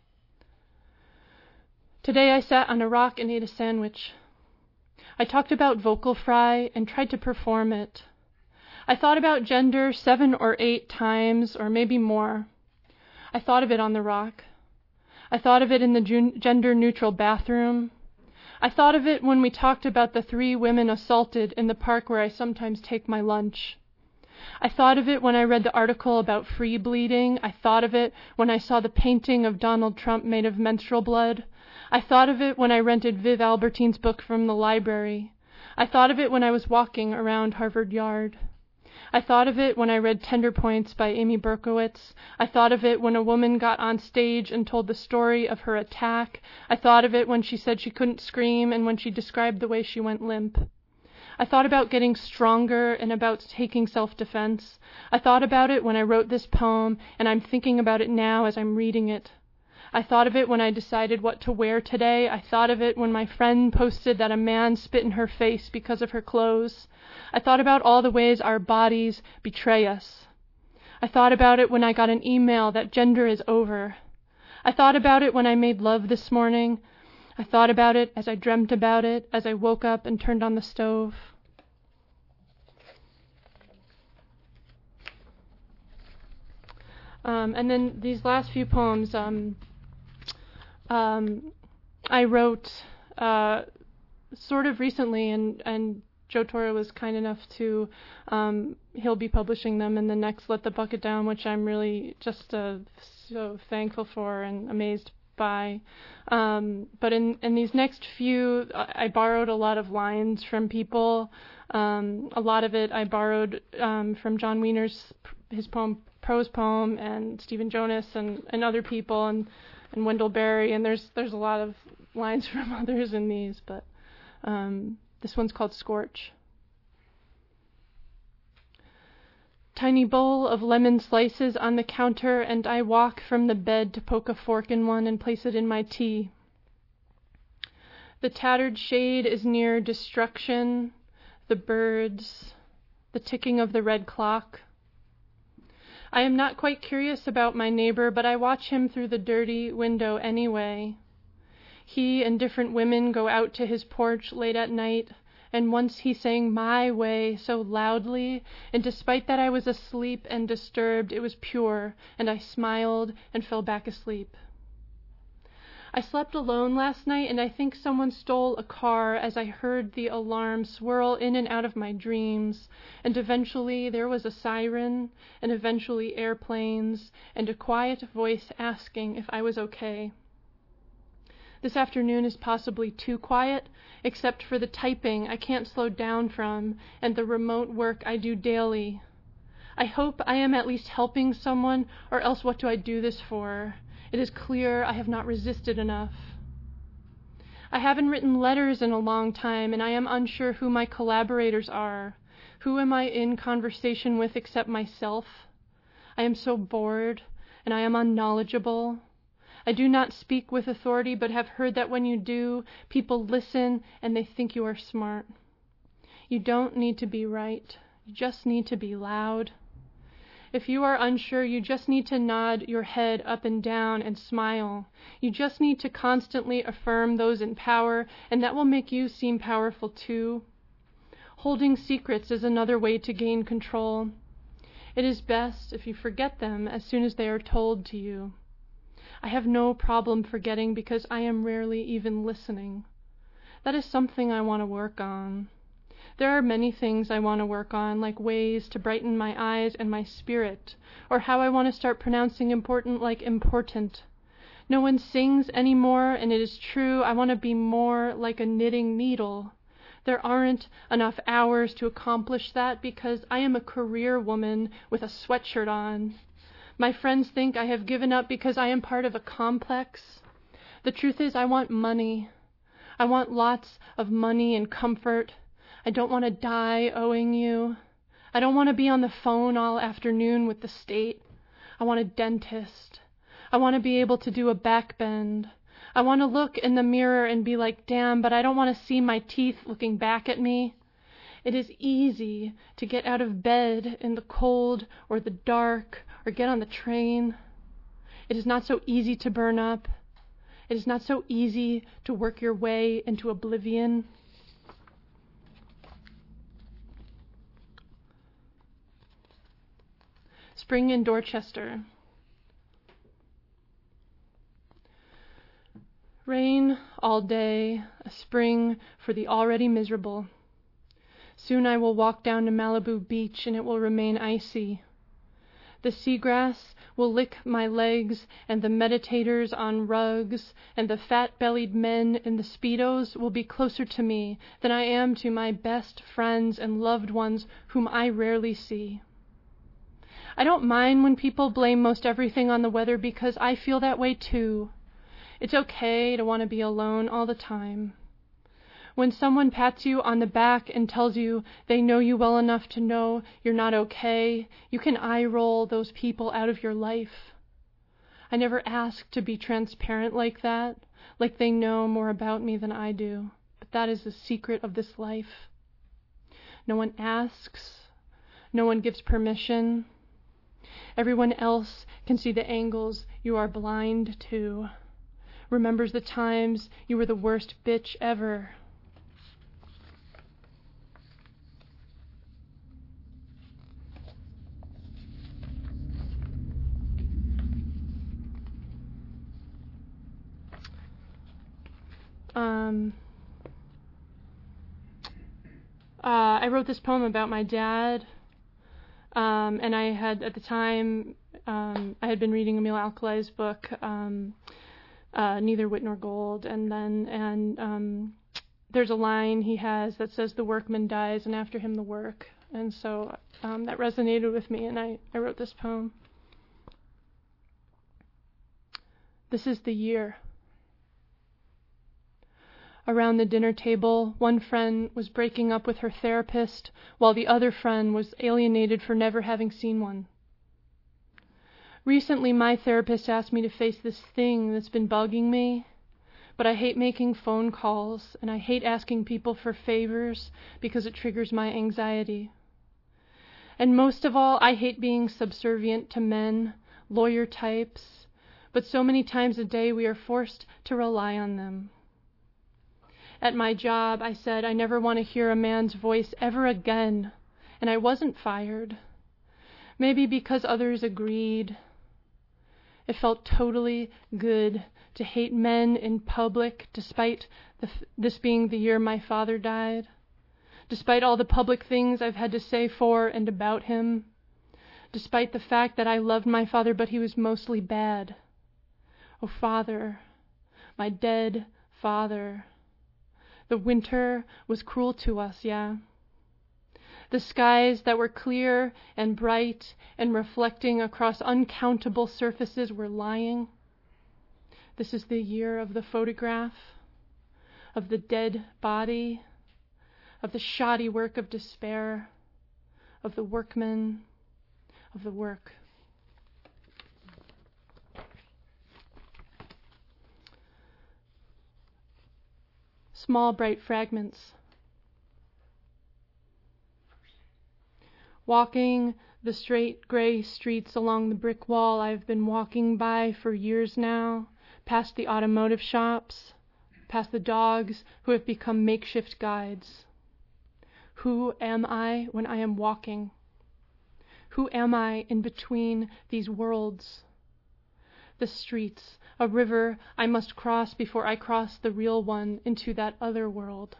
Speaker 3: Today I sat on a rock and ate a sandwich. I talked about vocal fry and tried to perform it. I thought about gender seven or eight times, or maybe more. I thought of it on the rock. I thought of it in the gen- gender-neutral bathroom. I thought of it when we talked about the three women assaulted in the park where I sometimes take my lunch. I thought of it when I read the article about free bleeding. I thought of it when I saw the painting of Donald Trump made of menstrual blood. I thought of it when I rented Viv Albertine's book from the library. I thought of it when I was walking around Harvard Yard. I thought of it when I read Tender Points by Amy Berkowitz. I thought of it when a woman got on stage and told the story of her attack. I thought of it when she said she couldn't scream and when she described the way she went limp. I thought about getting stronger and about taking self-defense. I thought about it when I wrote this poem, and I'm thinking about it now as I'm reading it. I thought of it when I decided what to wear today. I thought of it when my friend posted that a man spit in her face because of her clothes. I thought about all the ways our bodies betray us. I thought about it when I got an email that gender is over. I thought about it when I made love this morning. I thought about it as I dreamt about it, as I woke up and turned on the stove. Um, and then these last few poems, um, um, I wrote uh, sort of recently, and, and Joe Torre was kind enough to, um, he'll be publishing them in the next Let the Bucket Down, which I'm really just uh, so thankful for and amazed by. Um, but in, in these next few, I, I borrowed a lot of lines from people. Um, a lot of it I borrowed um, from John Wiener's, his poem, prose poem, and Stephen Jonas and, and other people, and, and Wendell Berry, and there's there's a lot of lines from others in these, but um, this one's called Scorch. Tiny bowl of lemon slices on the counter, and I walk from the bed to poke a fork in one and place it in my tea. The tattered shade is near destruction, the birds, the ticking of the red clock. I am not quite curious about my neighbor, but I watch him through the dirty window anyway. He and different women go out to his porch late at night, and once he sang My Way so loudly, and despite that I was asleep and disturbed, it was pure, and I smiled and fell back asleep. I slept alone last night, and I think someone stole a car as I heard the alarm swirl in and out of my dreams, and eventually there was a siren, and eventually airplanes, and a quiet voice asking if I was okay. This afternoon is possibly too quiet, except for the typing I can't slow down from and the remote work I do daily. I hope I am at least helping someone, or else what do I do this for? It is clear I have not resisted enough. I haven't written letters in a long time, and I am unsure who my collaborators are. Who am I in conversation with except myself? I am so bored, and I am unknowledgeable. I do not speak with authority, but have heard that when you do, people listen and they think you are smart. You don't need to be right. You just need to be loud. If you are unsure, you just need to nod your head up and down and smile. You just need to constantly affirm those in power, and that will make you seem powerful too. Holding secrets is another way to gain control. It is best if you forget them as soon as they are told to you. I have no problem forgetting because I am rarely even listening. That is something I want to work on. There are many things I want to work on, like ways to brighten my eyes and my spirit, or how I want to start pronouncing important like important. No one sings anymore, and it is true, I want to be more like a knitting needle. There aren't enough hours to accomplish that because I am a career woman with a sweatshirt on. My friends think I have given up because I am part of a complex. The truth is, I want money. I want lots of money and comfort. I don't want to die owing you. I don't want to be on the phone all afternoon with the state. I want a dentist. I want to be able to do a back bend. I want to look in the mirror and be like, damn, but I don't want to see my teeth looking back at me. It is easy to get out of bed in the cold or the dark or get on the train. It is not so easy to burn up. It is not so easy to work your way into oblivion. Spring in Dorchester. Rain all day, a spring for the already miserable. Soon I will walk down to Malibu Beach and it will remain icy. The seagrass will lick my legs, and the meditators on rugs and the fat-bellied men in the Speedos will be closer to me than I am to my best friends and loved ones whom I rarely see. I don't mind when people blame most everything on the weather because I feel that way too. It's okay to want to be alone all the time. When someone pats you on the back and tells you they know you well enough to know you're not okay, you can eye roll those people out of your life. I never asked to be transparent like that, like they know more about me than I do, but that is the secret of this life. No one asks, no one gives permission. Everyone else can see the angles you are blind to, remembers the times you were the worst bitch ever. Um, uh, I wrote this poem about my dad. Um, and I had, at the time, um, I had been reading Emil Alcalai's book, um, uh, Neither Wit Nor Gold, and then, and um, there's a line he has that says, the workman dies, and after him the work. And so um, that resonated with me, and I, I wrote this poem. This is the year. Around the dinner table, one friend was breaking up with her therapist, while the other friend was alienated for never having seen one. Recently, my therapist asked me to face this thing that's been bugging me, but I hate making phone calls, and I hate asking people for favors because it triggers my anxiety. And most of all, I hate being subservient to men, lawyer types, but so many times a day we are forced to rely on them. At my job, I said I never want to hear a man's voice ever again, and I wasn't fired. Maybe because others agreed. It felt totally good to hate men in public, despite the f- this being the year my father died, despite all the public things I've had to say for and about him, despite the fact that I loved my father, but he was mostly bad. Oh, Father, my dead father. The winter was cruel to us, yeah. The skies that were clear and bright and reflecting across uncountable surfaces were lying. This is the year of the photograph, of the dead body, of the shoddy work of despair, of the workman, of the work. Small bright fragments. Walking the straight gray streets along the brick wall I've been walking by for years now, past the automotive shops, past the dogs who have become makeshift guides. Who am I when I am walking? Who am I in between these worlds? The streets, a river I must cross before I cross the real one into that other world.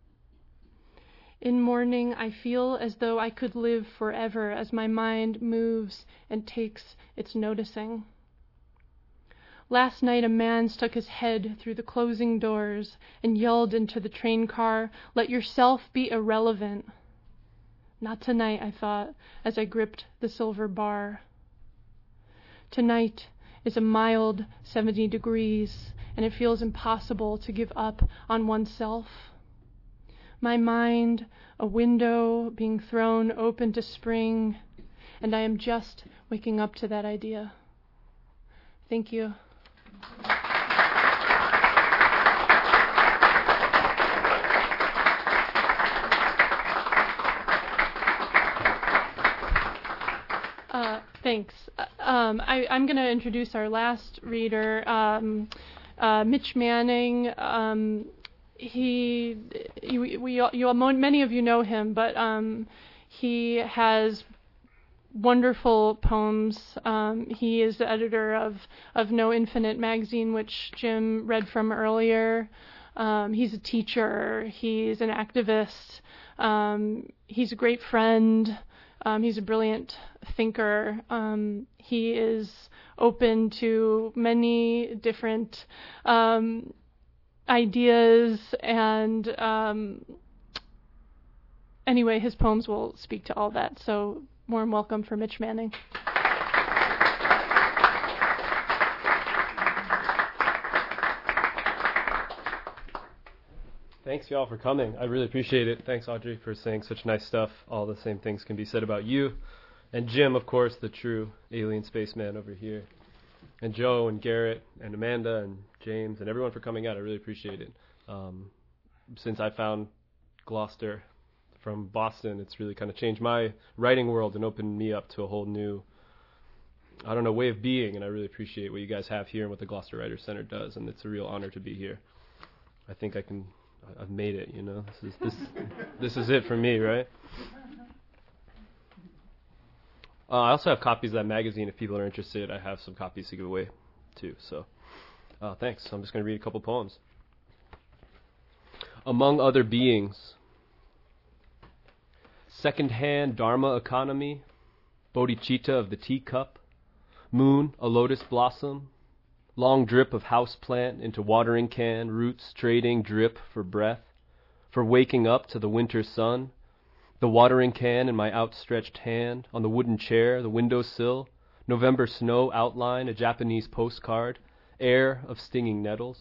Speaker 3: In morning, I feel as though I could live forever as my mind moves and takes its noticing. Last night, a man stuck his head through the closing doors and yelled into the train car, "Let yourself be irrelevant." Not tonight, I thought, as I gripped the silver bar. Tonight is a mild seventy degrees, and it feels impossible to give up on oneself. My mind, a window being thrown open to spring, and I am just waking up to that idea. Thank you. Uh, thanks. Uh, um, I, I'm going to introduce our last reader, um, uh, Mitch Manning. Um, he, you, we, you, many of you know him, but um, he has wonderful poems. Um, he is the editor of, of No Infinite magazine, which Jim read from earlier. Um, he's a teacher. He's an activist. Um, he's a great friend. Um, he's a brilliant thinker. Um, he is open to many different um, ideas, and um, anyway, his poems will speak to all that. So, warm welcome for Mitch Manning.
Speaker 4: Thanks, y'all, for coming. I really appreciate it. Thanks, Audrey, for saying such nice stuff. All the same things can be said about you. And Jim, of course, the true alien spaceman over here. And Joe and Garrett and Amanda and James and everyone for coming out. I really appreciate it. Um, since I found Gloucester from Boston, it's really kind of changed my writing world and opened me up to a whole new, I don't know, way of being. And I really appreciate what you guys have here and what the Gloucester Writers Center does. And it's a real honor to be here. I think I can... I've made it, you know. This is this this is it for me, right? Uh, I also have copies of that magazine. If people are interested, I have some copies to give away too. So, uh, thanks. So I'm just going to read a couple poems. Among other beings, second-hand Dharma economy, bodhicitta of the teacup, moon, a lotus blossom. Long drip of house plant into watering can, roots trading drip for breath, for waking up to the winter sun. The watering can in my outstretched hand, on the wooden chair, the windowsill, November snow outline, a Japanese postcard, air of stinging nettles.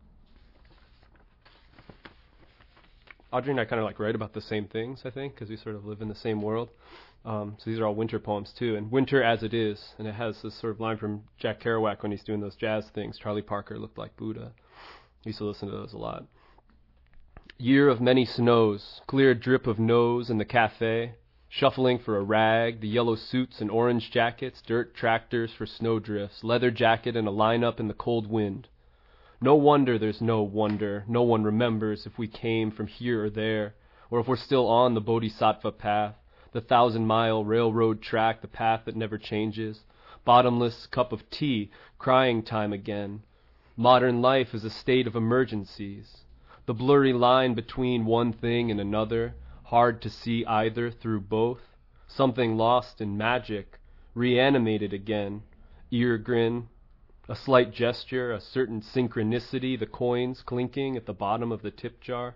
Speaker 4: Audrey and I kind of like write about the same things, I think, because we sort of live in the same world. Um, so these are all winter poems too, and winter as it is, and it has this sort of line from Jack Kerouac when he's doing those jazz things. Charlie Parker looked like Buddha. I used to listen to those a lot. Year of many snows, clear drip of nose in the cafe, shuffling for a rag, the yellow suits and orange jackets, dirt tractors for snowdrifts, leather jacket and a lineup in the cold wind. No wonder there's no wonder, no one remembers if we came from here or there, or if we're still on the bodhisattva path. The thousand-mile railroad track, the path that never changes. Bottomless cup of tea, crying time again. Modern life is a state of emergencies. The blurry line between one thing and another, hard to see either through both. Something lost in magic, reanimated again. Ear grin, A slight gesture, a certain synchronicity, the coins clinking at the bottom of the tip jar.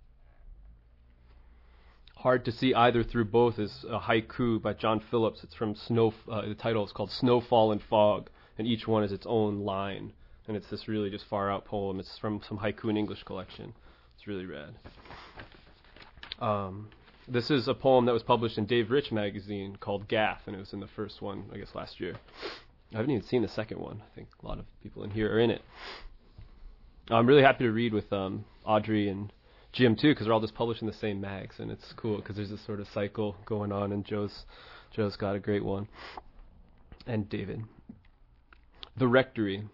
Speaker 4: Hard to see either through both is a haiku by John Phillips. It's from Snow. Uh, the title is called Snowfall and Fog, and each one is its own line. And it's this really just far out poem. It's from some haiku in English collection. It's really rad. Um, this is a poem that was published in Dave Rich magazine called Gaff, and it was in the first one, I guess, last year. I haven't even seen the second one. I think a lot of people in here are in it. I'm really happy to read with um, Audrey and Jim too, because they're all just published in the same mags, and it's cool because there's this sort of cycle going on, and Joe's Joe's got a great one. And David. The Rectory.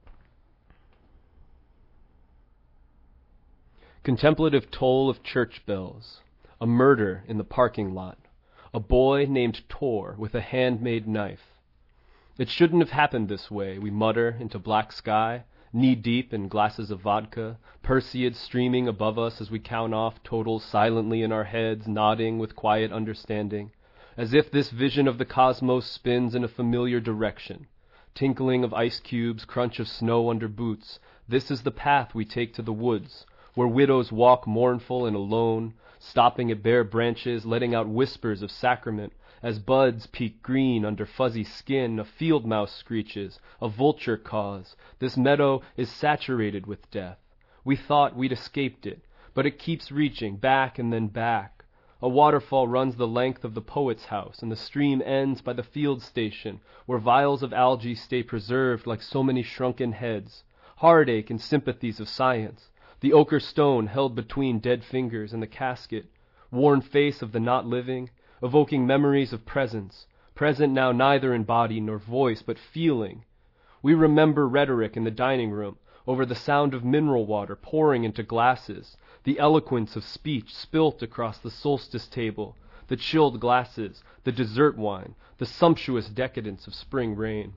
Speaker 4: Contemplative toll of church bells, a murder in the parking lot, a boy named Tor with a handmade knife. It shouldn't have happened this way, we mutter into black sky, knee-deep in glasses of vodka, Perseid streaming above us as we count off totals silently in our heads, nodding with quiet understanding, as if this vision of the cosmos spins in a familiar direction. Tinkling of ice cubes, crunch of snow under boots, this is the path we take to the woods, where widows walk mournful and alone, stopping at bare branches, letting out whispers of sacrament, as buds peek green under fuzzy skin, a field mouse screeches, a vulture caws. This meadow is saturated with death. We thought we'd escaped it, but it keeps reaching, back and then back. A waterfall runs the length of the poet's house, and the stream ends by the field station, where vials of algae stay preserved like so many shrunken heads. Heartache and sympathies of science. The ochre stone held between dead fingers and the casket. Worn face of the not living, evoking memories of presence, present now neither in body nor voice, but feeling. We remember rhetoric in the dining room, over the sound of mineral water pouring into glasses, the eloquence of speech spilt across the solstice table, the chilled glasses, the dessert wine, the sumptuous decadence of spring rain.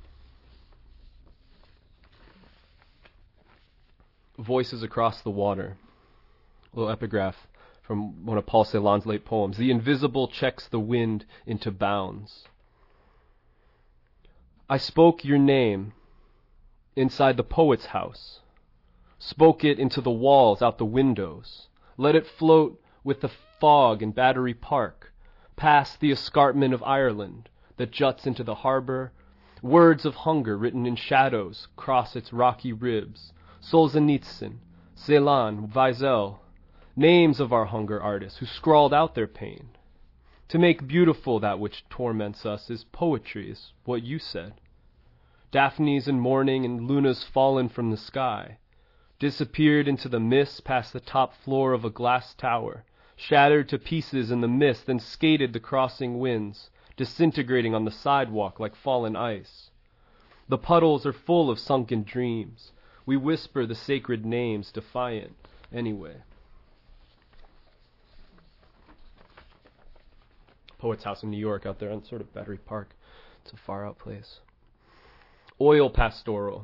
Speaker 4: Voices Across the Water, a little epigraph from one of Paul Celan's late poems. The invisible checks the wind into bounds. I spoke your name inside the poet's house, spoke it into the walls, out the windows, let it float with the fog in Battery Park, past the escarpment of Ireland that juts into the harbor, words of hunger written in shadows cross its rocky ribs, Solzhenitsyn, Celan, Wiesel, names of our hunger artists who scrawled out their pain. To make beautiful that which torments us is poetry, is what you said. Daphnes in mourning and Lunas fallen from the sky, disappeared into the mist past the top floor of a glass tower, shattered to pieces in the mist, then skated the crossing winds, disintegrating on the sidewalk like fallen ice. The puddles are full of sunken dreams. We whisper the sacred names, defiant anyway. Poet's house in New York out there on sort of Battery Park. It's a far out place. Oil pastoral.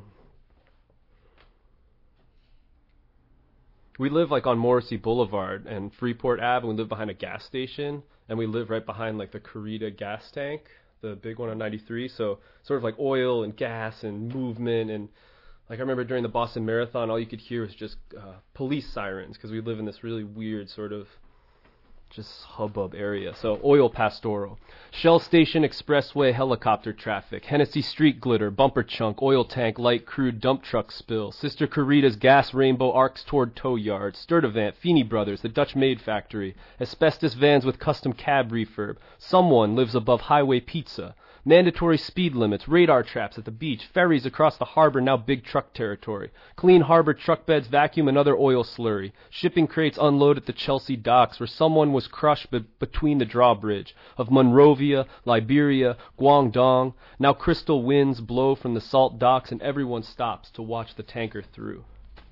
Speaker 4: We live like on Morrissey Boulevard and Freeport Avenue, and we live behind a gas station, and we live right behind like the Carita gas tank, the big one on ninety-three. So sort of like oil and gas and movement, and like I remember during the Boston Marathon, all you could hear was just uh, police sirens because we live in this really weird sort of just hubbub area. So oil pastoral. Shell Station Expressway helicopter traffic. Hennessy Street glitter, bumper chunk, oil tank, light crude, dump truck spill. Sister Carita's gas rainbow arcs toward tow yard. Sturtevant, Feeney Brothers, the Dutch Maid Factory. Asbestos vans with custom cab refurb. Someone lives above Highway Pizza. Mandatory speed limits, radar traps at the beach, ferries across the harbor, now big truck territory. Clean harbor truck beds, vacuum, and other oil slurry. Shipping crates unload at the Chelsea docks, where someone was crushed be- between the drawbridge. Of Monrovia, Liberia, Guangdong, now crystal winds blow from the salt docks, and everyone stops to watch the tanker through.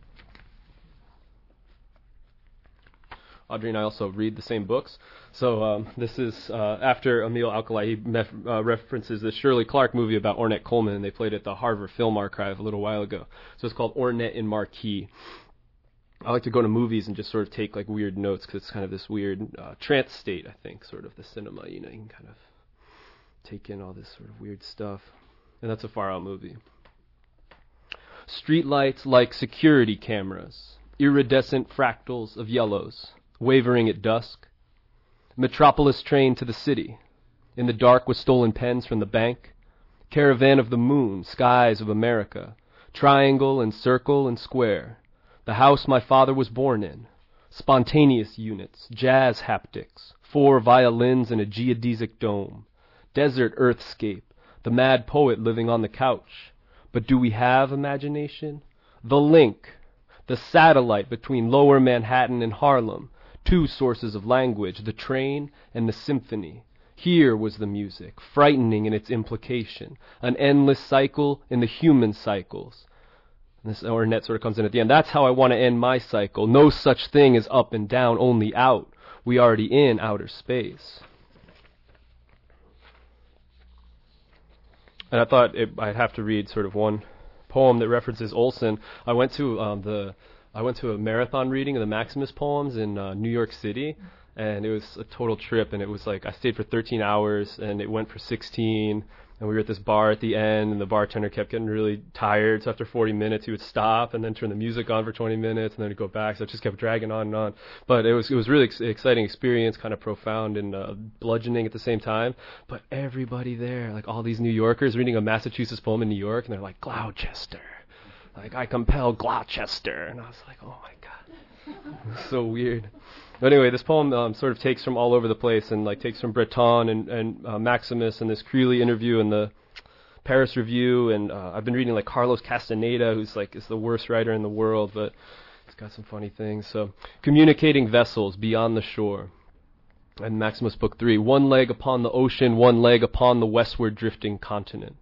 Speaker 4: Audrey and I also read the same books. So um, this is uh, after Emil Alcalay. He mef- uh, references the Shirley Clarke movie about Ornette Coleman, and they played it at the Harvard Film Archive a little while ago. So it's called Ornette in Marquis. I like to go to movies and just sort of take like weird notes because it's kind of this weird uh, trance state, I think, sort of the cinema. You know, you can kind of take in all this sort of weird stuff. And that's a far out movie. Streetlights like security cameras, iridescent fractals of yellows, wavering at dusk. Metropolis train to the city, in the dark with stolen pens from the bank. Caravan of the moon, skies of America, triangle and circle and square. The house my father was born in. Spontaneous units, jazz haptics, four violins and a geodesic dome. Desert earthscape, the mad poet living on the couch. But do we have imagination? The link, the satellite between lower Manhattan and Harlem, two sources of language, the train and the symphony. Here was the music, frightening in its implication, an endless cycle in the human cycles. And this Ornette sort of comes in at the end. That's how I want to end my cycle. No such thing as up and down, only out. We already in outer space. And I thought it, I'd have to read sort of one poem that references Olson. I went to um, the I went to a marathon reading of the Maximus poems in uh, New York City, and it was a total trip. And it was like I stayed for thirteen hours, and it went for sixteen. And we were at this bar at the end, and the bartender kept getting really tired. So after forty minutes, he would stop and then turn the music on for twenty minutes, and then he'd go back. So it just kept dragging on and on. But it was it was really ex- exciting experience, kind of profound and uh, bludgeoning at the same time. But everybody there, like all these New Yorkers, reading a Massachusetts poem in New York, and they're like, Gloucester. Like, I compel Gloucester. And I was like, oh my God. It was so weird. But anyway, this poem um, sort of takes from all over the place, and like takes from Breton and, and uh, Maximus and this Creeley interview and the Paris Review. And uh, I've been reading like Carlos Castaneda, who's like is the worst writer in the world, but he's got some funny things. So, communicating vessels beyond the shore. And Maximus Book three, one leg upon the ocean, one leg upon the westward drifting continent.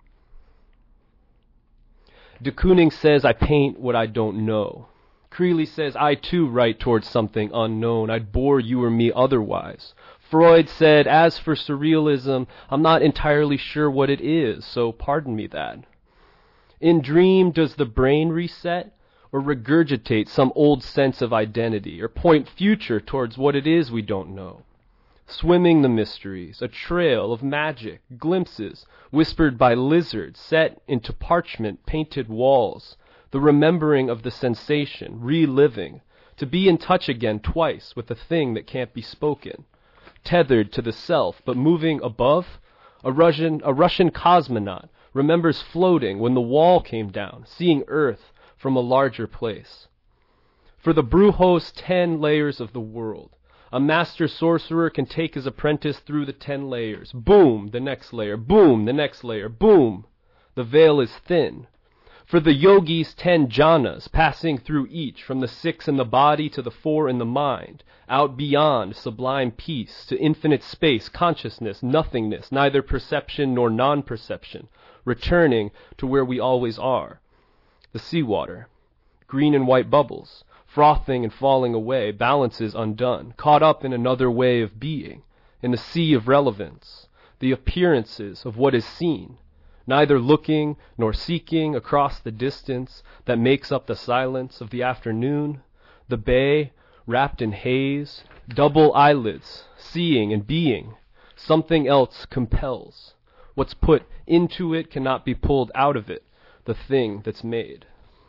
Speaker 4: De Kooning says, I paint what I don't know. Creeley says, I too write towards something unknown. I'd bore you or me otherwise. Freud said, as for surrealism, I'm not entirely sure what it is, so pardon me that. In dream, does the brain reset, or regurgitate some old sense of identity, or point future towards what it is we don't know? Swimming the mysteries, a trail of magic, glimpses, whispered by lizards, set into parchment-painted walls, the remembering of the sensation, reliving, to be in touch again twice with a thing that can't be spoken, tethered to the self, but moving above. A Russian, a Russian cosmonaut remembers floating when the wall came down, seeing Earth from a larger place. For the Brujo's ten layers of the world, a master sorcerer can take his apprentice through the ten layers. Boom, the next layer. Boom, the next layer. Boom. The veil is thin. For the yogi's ten jhanas, passing through each, from the six in the body to the four in the mind, out beyond sublime peace, to infinite space, consciousness, nothingness, neither perception nor non-perception, returning to where we always are. The seawater, green and white bubbles, frothing and falling away, balances undone, caught up in another way of being, in the sea of relevance, the appearances of what is seen, neither looking nor seeking across the distance that makes up the silence of the afternoon, the bay wrapped in haze, double eyelids, seeing and being. Something else compels. What's put into it cannot be pulled out of it, the thing that's made.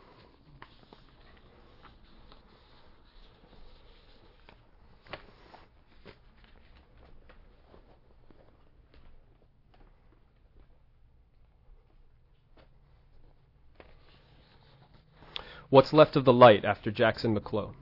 Speaker 4: What's left of the light after Jackson McClough?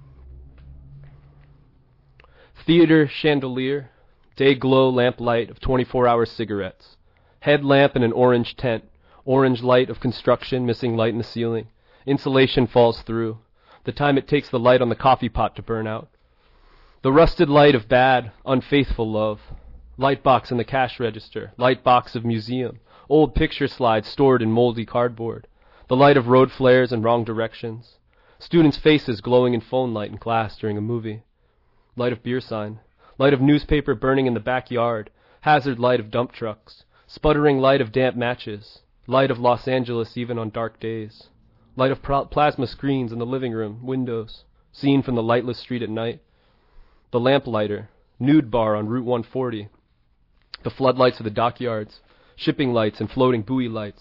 Speaker 4: Theater chandelier, day glow lamplight of twenty-four hour cigarettes, headlamp in an orange tent, orange light of construction, missing light in the ceiling, insulation falls through, the time it takes the light on the coffee pot to burn out, the rusted light of bad, unfaithful love, light box in the cash register, light box of museum, old picture slides stored in moldy cardboard, the light of road flares in wrong directions, students' faces glowing in phone light in class during a movie, light of beer sign, light of newspaper burning in the backyard, hazard light of dump trucks, sputtering light of damp matches, light of Los Angeles even on dark days, light of pl- plasma screens in the living room, windows, seen from the lightless street at night, the lamplighter, nude bar on Route one forty, the floodlights of the dockyards, shipping lights and floating buoy lights,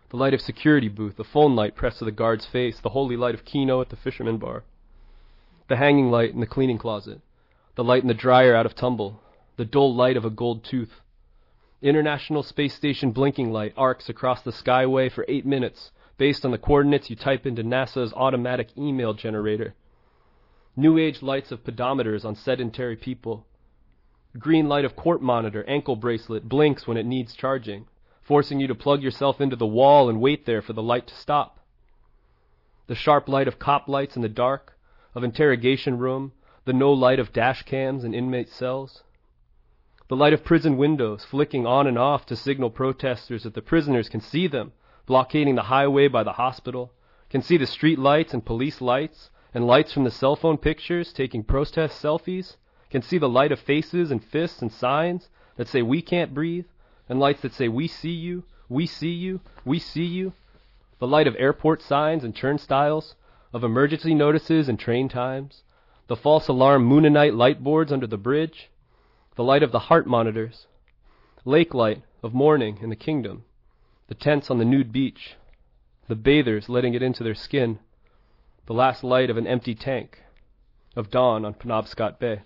Speaker 4: the light of security booth, the phone light pressed to the guard's face, the holy light of Kino at the fisherman bar, the hanging light in the cleaning closet, the light in the dryer out of tumble, the dull light of a gold tooth. International Space Station blinking light arcs across the skyway for eight minutes, based on the coordinates you type into NASA's automatic email generator. New Age lights of pedometers on sedentary people. Green light of court monitor, ankle bracelet, blinks when it needs charging, forcing you to plug yourself into the wall and wait there for the light to stop. The sharp light of cop lights in the dark, of interrogation room, the no light of dash cams in inmate cells. The light of prison windows flicking on and off to signal protesters that the prisoners can see them, blockading the highway by the hospital, can see the street lights and police lights, and lights from the cell phone pictures taking protest selfies, can see the light of faces and fists and signs that say we can't breathe, and lights that say we see you, we see you, we see you. The light of airport signs and turnstiles, of emergency notices and train times, the false alarm Moonanite light boards under the bridge, the light of the heart monitors, lake light of morning in the kingdom, the tents on the nude beach, the bathers letting it into their skin, the last light of an empty tank, of dawn on Penobscot Bay.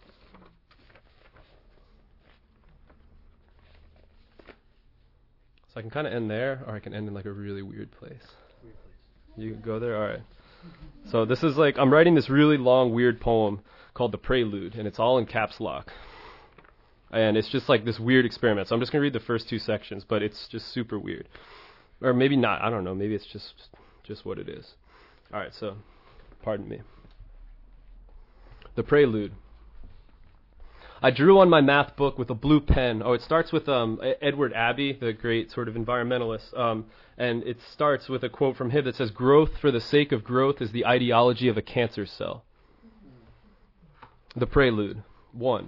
Speaker 4: So I can kind of end there, or I can end in like a really weird place. Weird place. You go there? All right. So this is like, I'm writing this really long, weird poem called The Prelude, and it's all in caps lock. And it's just like this weird experiment. So I'm just going to read the first two sections, but it's just super weird. Or maybe not, I don't know, maybe it's just just what it is. All right, so, pardon me. The Prelude. I drew on my math book with a blue pen. Oh, it starts with um, Edward Abbey, the great sort of environmentalist. Um, and it starts with a quote from him that says, "Growth for the sake of growth is the ideology of a cancer cell." The Prelude. One.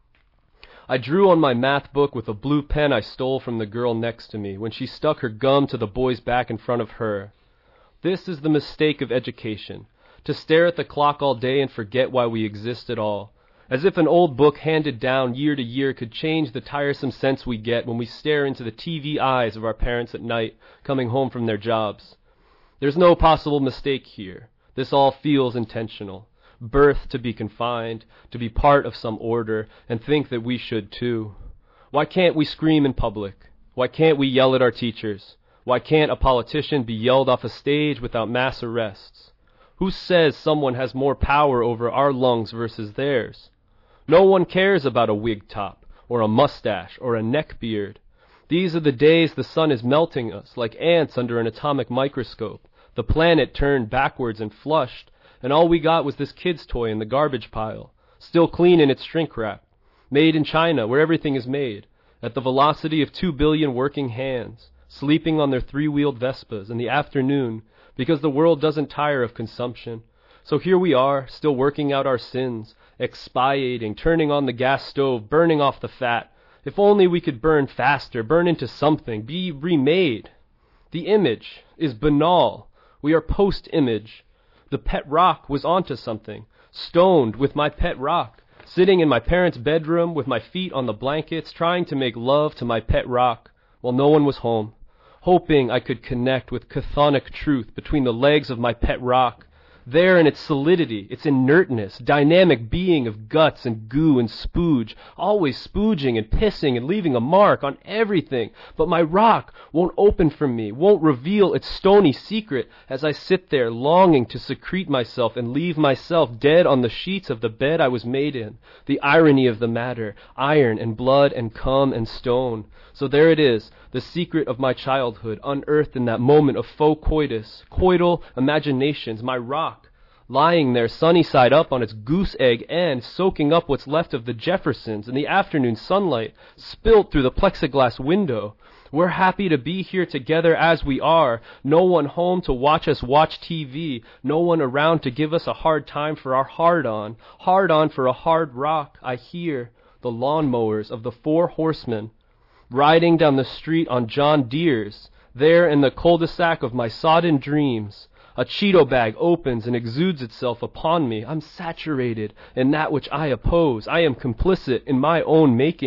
Speaker 4: I drew on my math book with a blue pen I stole from the girl next to me when she stuck her gum to the boy's back in front of her. This is the mistake of education, to stare at the clock all day and forget why we exist at all. As if an old book handed down year to year could change the tiresome sense we get when we stare into the T V eyes of our parents at night coming home from their jobs. There's no possible mistake here. This all feels intentional. Birth to be confined, to be part of some order, and think that we should too. Why can't we scream in public? Why can't we yell at our teachers? Why can't a politician be yelled off a stage without mass arrests? Who says someone has more power over our lungs versus theirs? No one cares about a wig top, or a mustache, or a neck beard. These are the days the sun is melting us like ants under an atomic microscope, the planet turned backwards and flushed, and all we got was this kid's toy in the garbage pile, still clean in its shrink wrap, made in China where everything is made, at the velocity of two billion working hands, sleeping on their three-wheeled Vespas in the afternoon because the world doesn't tire of consumption. So here we are, still working out our sins, expiating, turning on the gas stove, burning off the fat. If only we could burn faster, burn into something, be remade. The image is banal. We are post-image. The pet rock was onto something. Stoned with my pet rock, sitting in my parents' bedroom with my feet on the blankets, trying to make love to my pet rock while no one was home, hoping I could connect with chthonic truth between the legs of my pet rock, there in its solidity, its inertness, dynamic being of guts and goo and spooge, always spooging and pissing and leaving a mark on everything. But my rock won't open for me, won't reveal its stony secret as I sit there longing to secrete myself and leave myself dead on the sheets of the bed I was made in. The irony of the matter, iron and blood and cum and stone. So there it is, the secret of my childhood, unearthed in that moment of faux coitus, coital imaginations, my rock, lying there sunny side up on its goose egg end, soaking up what's left of the Jeffersons in the afternoon sunlight, spilt through the plexiglass window. We're happy to be here together as we are, no one home to watch us watch T V, no one around to give us a hard time for our hard-on, hard-on for a hard rock. I hear the lawnmowers of the Four Horsemen riding down the street on John Deere's, there in the cul-de-sac of my sodden dreams. A Cheeto bag opens and exudes itself upon me. I'm saturated in that which I oppose. I am complicit in my own making.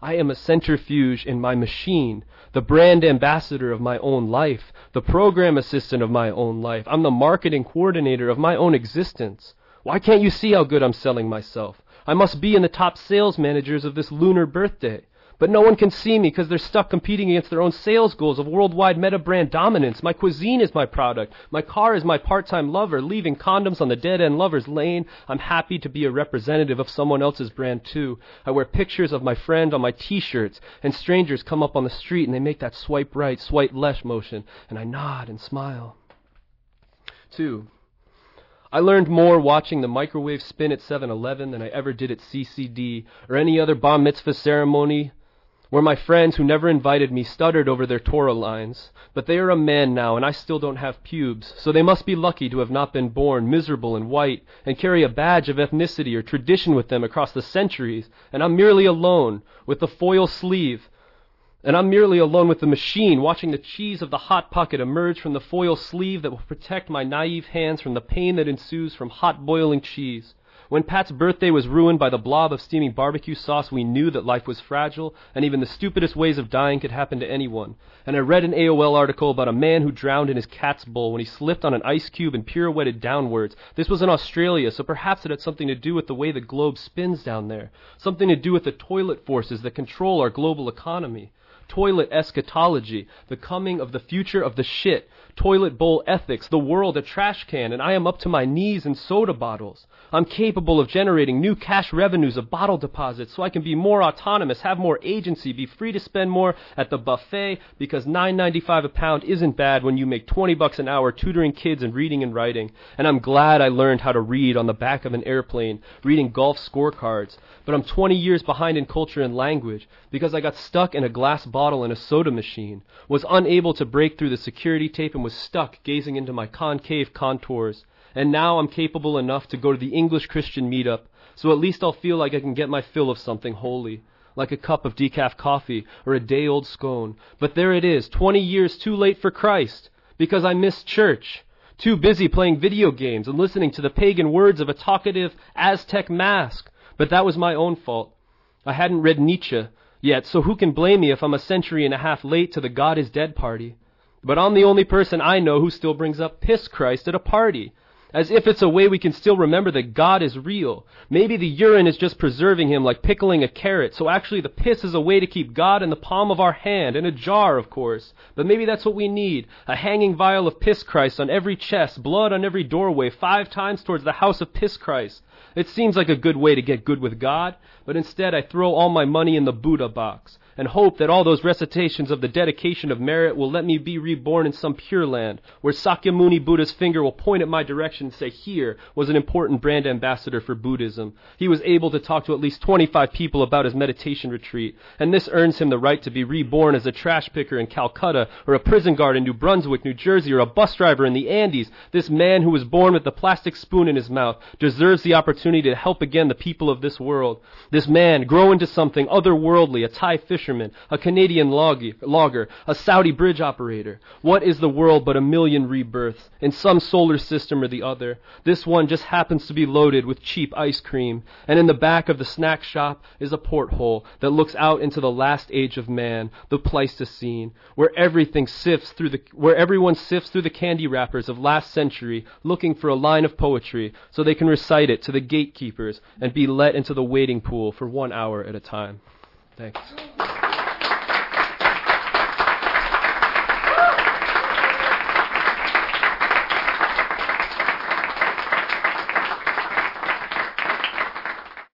Speaker 4: I am a centrifuge in my machine, the brand ambassador of my own life, the program assistant of my own life. I'm the marketing coordinator of my own existence. Why can't you see how good I'm selling myself? I must be in the top sales managers of this lunar birthday. But no one can see me because they're stuck competing against their own sales goals of worldwide meta-brand dominance. My cuisine is my product. My car is my part-time lover, leaving condoms on the dead-end lover's lane. I'm happy to be a representative of someone else's brand too. I wear pictures of my friend on my t-shirts, and strangers come up on the street and they make that swipe right, swipe left motion, and I nod and smile. Two, I learned more watching the microwave spin at seven eleven than I ever did at C C D or any other bar mitzvah ceremony where my friends who never invited me stuttered over their Torah lines. But they are a man now, and I still don't have pubes, so they must be lucky to have not been born miserable and white and carry a badge of ethnicity or tradition with them across the centuries, and I'm merely alone with the foil sleeve. And I'm merely alone with the machine, watching the cheese of the Hot Pocket emerge from the foil sleeve that will protect my naive hands from the pain that ensues from hot boiling cheese. When Pat's birthday was ruined by the blob of steaming barbecue sauce, we knew that life was fragile, and even the stupidest ways of dying could happen to anyone. And I read an A O L article about a man who drowned in his cat's bowl when he slipped on an ice cube and pirouetted downwards. This was in Australia, so perhaps it had something to do with the way the globe spins down there. Something to do with the toilet forces that control our global economy. Toilet eschatology, the coming of the future of the shit. Toilet bowl ethics, the world a trash can, and I am up to my knees in soda bottles. I'm capable of generating new cash revenues of bottle deposits so I can be more autonomous, have more agency, be free to spend more at the buffet because nine ninety-five a pound isn't bad when you make twenty bucks an hour tutoring kids and reading and writing. And I'm glad I learned how to read on the back of an airplane, reading golf scorecards. But I'm twenty years behind in culture and language because I got stuck in a glass bottle in a soda machine, was unable to break through the security tape and was stuck gazing into my concave contours. And now I'm capable enough to go to the English Christian meetup, so at least I'll feel like I can get my fill of something holy, like a cup of decaf coffee or a day-old scone. But there it is, twenty years too late for Christ, because I missed church, too busy playing video games and listening to the pagan words of a talkative Aztec mask. But that was my own fault. I hadn't read Nietzsche yet, so who can blame me if I'm a century and a half late to the God is Dead party? But I'm the only person I know who still brings up Piss Christ at a party, as if it's a way we can still remember that God is real. Maybe the urine is just preserving him like pickling a carrot, so actually the piss is a way to keep God in the palm of our hand, in a jar, of course. But maybe that's what we need, a hanging vial of Piss Christ on every chest, blood on every doorway, five times towards the house of Piss Christ. It seems like a good way to get good with God, but instead I throw all my money in the Buddha box and hope that all those recitations of the dedication of merit will let me be reborn in some pure land where Sakyamuni Buddha's finger will point at my direction and say, here was an important brand ambassador for Buddhism. He was able to talk to at least twenty-five people about his meditation retreat, and this earns him the right to be reborn as a trash picker in Calcutta or a prison guard in New Brunswick, New Jersey, or a bus driver in the Andes. This man who was born with the plastic spoon in his mouth deserves the opportunity to help again the people of this world. This man grow into something otherworldly, a Thai fisherman, a Canadian logger, a Saudi bridge operator. What is the world but a million rebirths in some solar system or the other? This one just happens to be loaded with cheap ice cream, and in the back of the snack shop is a porthole that looks out into the last age of man, the Pleistocene, where everything sifts through the where everyone sifts through the candy wrappers of last century looking for a line of poetry so they can recite it to the gatekeepers and be let into the waiting pool for one hour at a time. Thanks.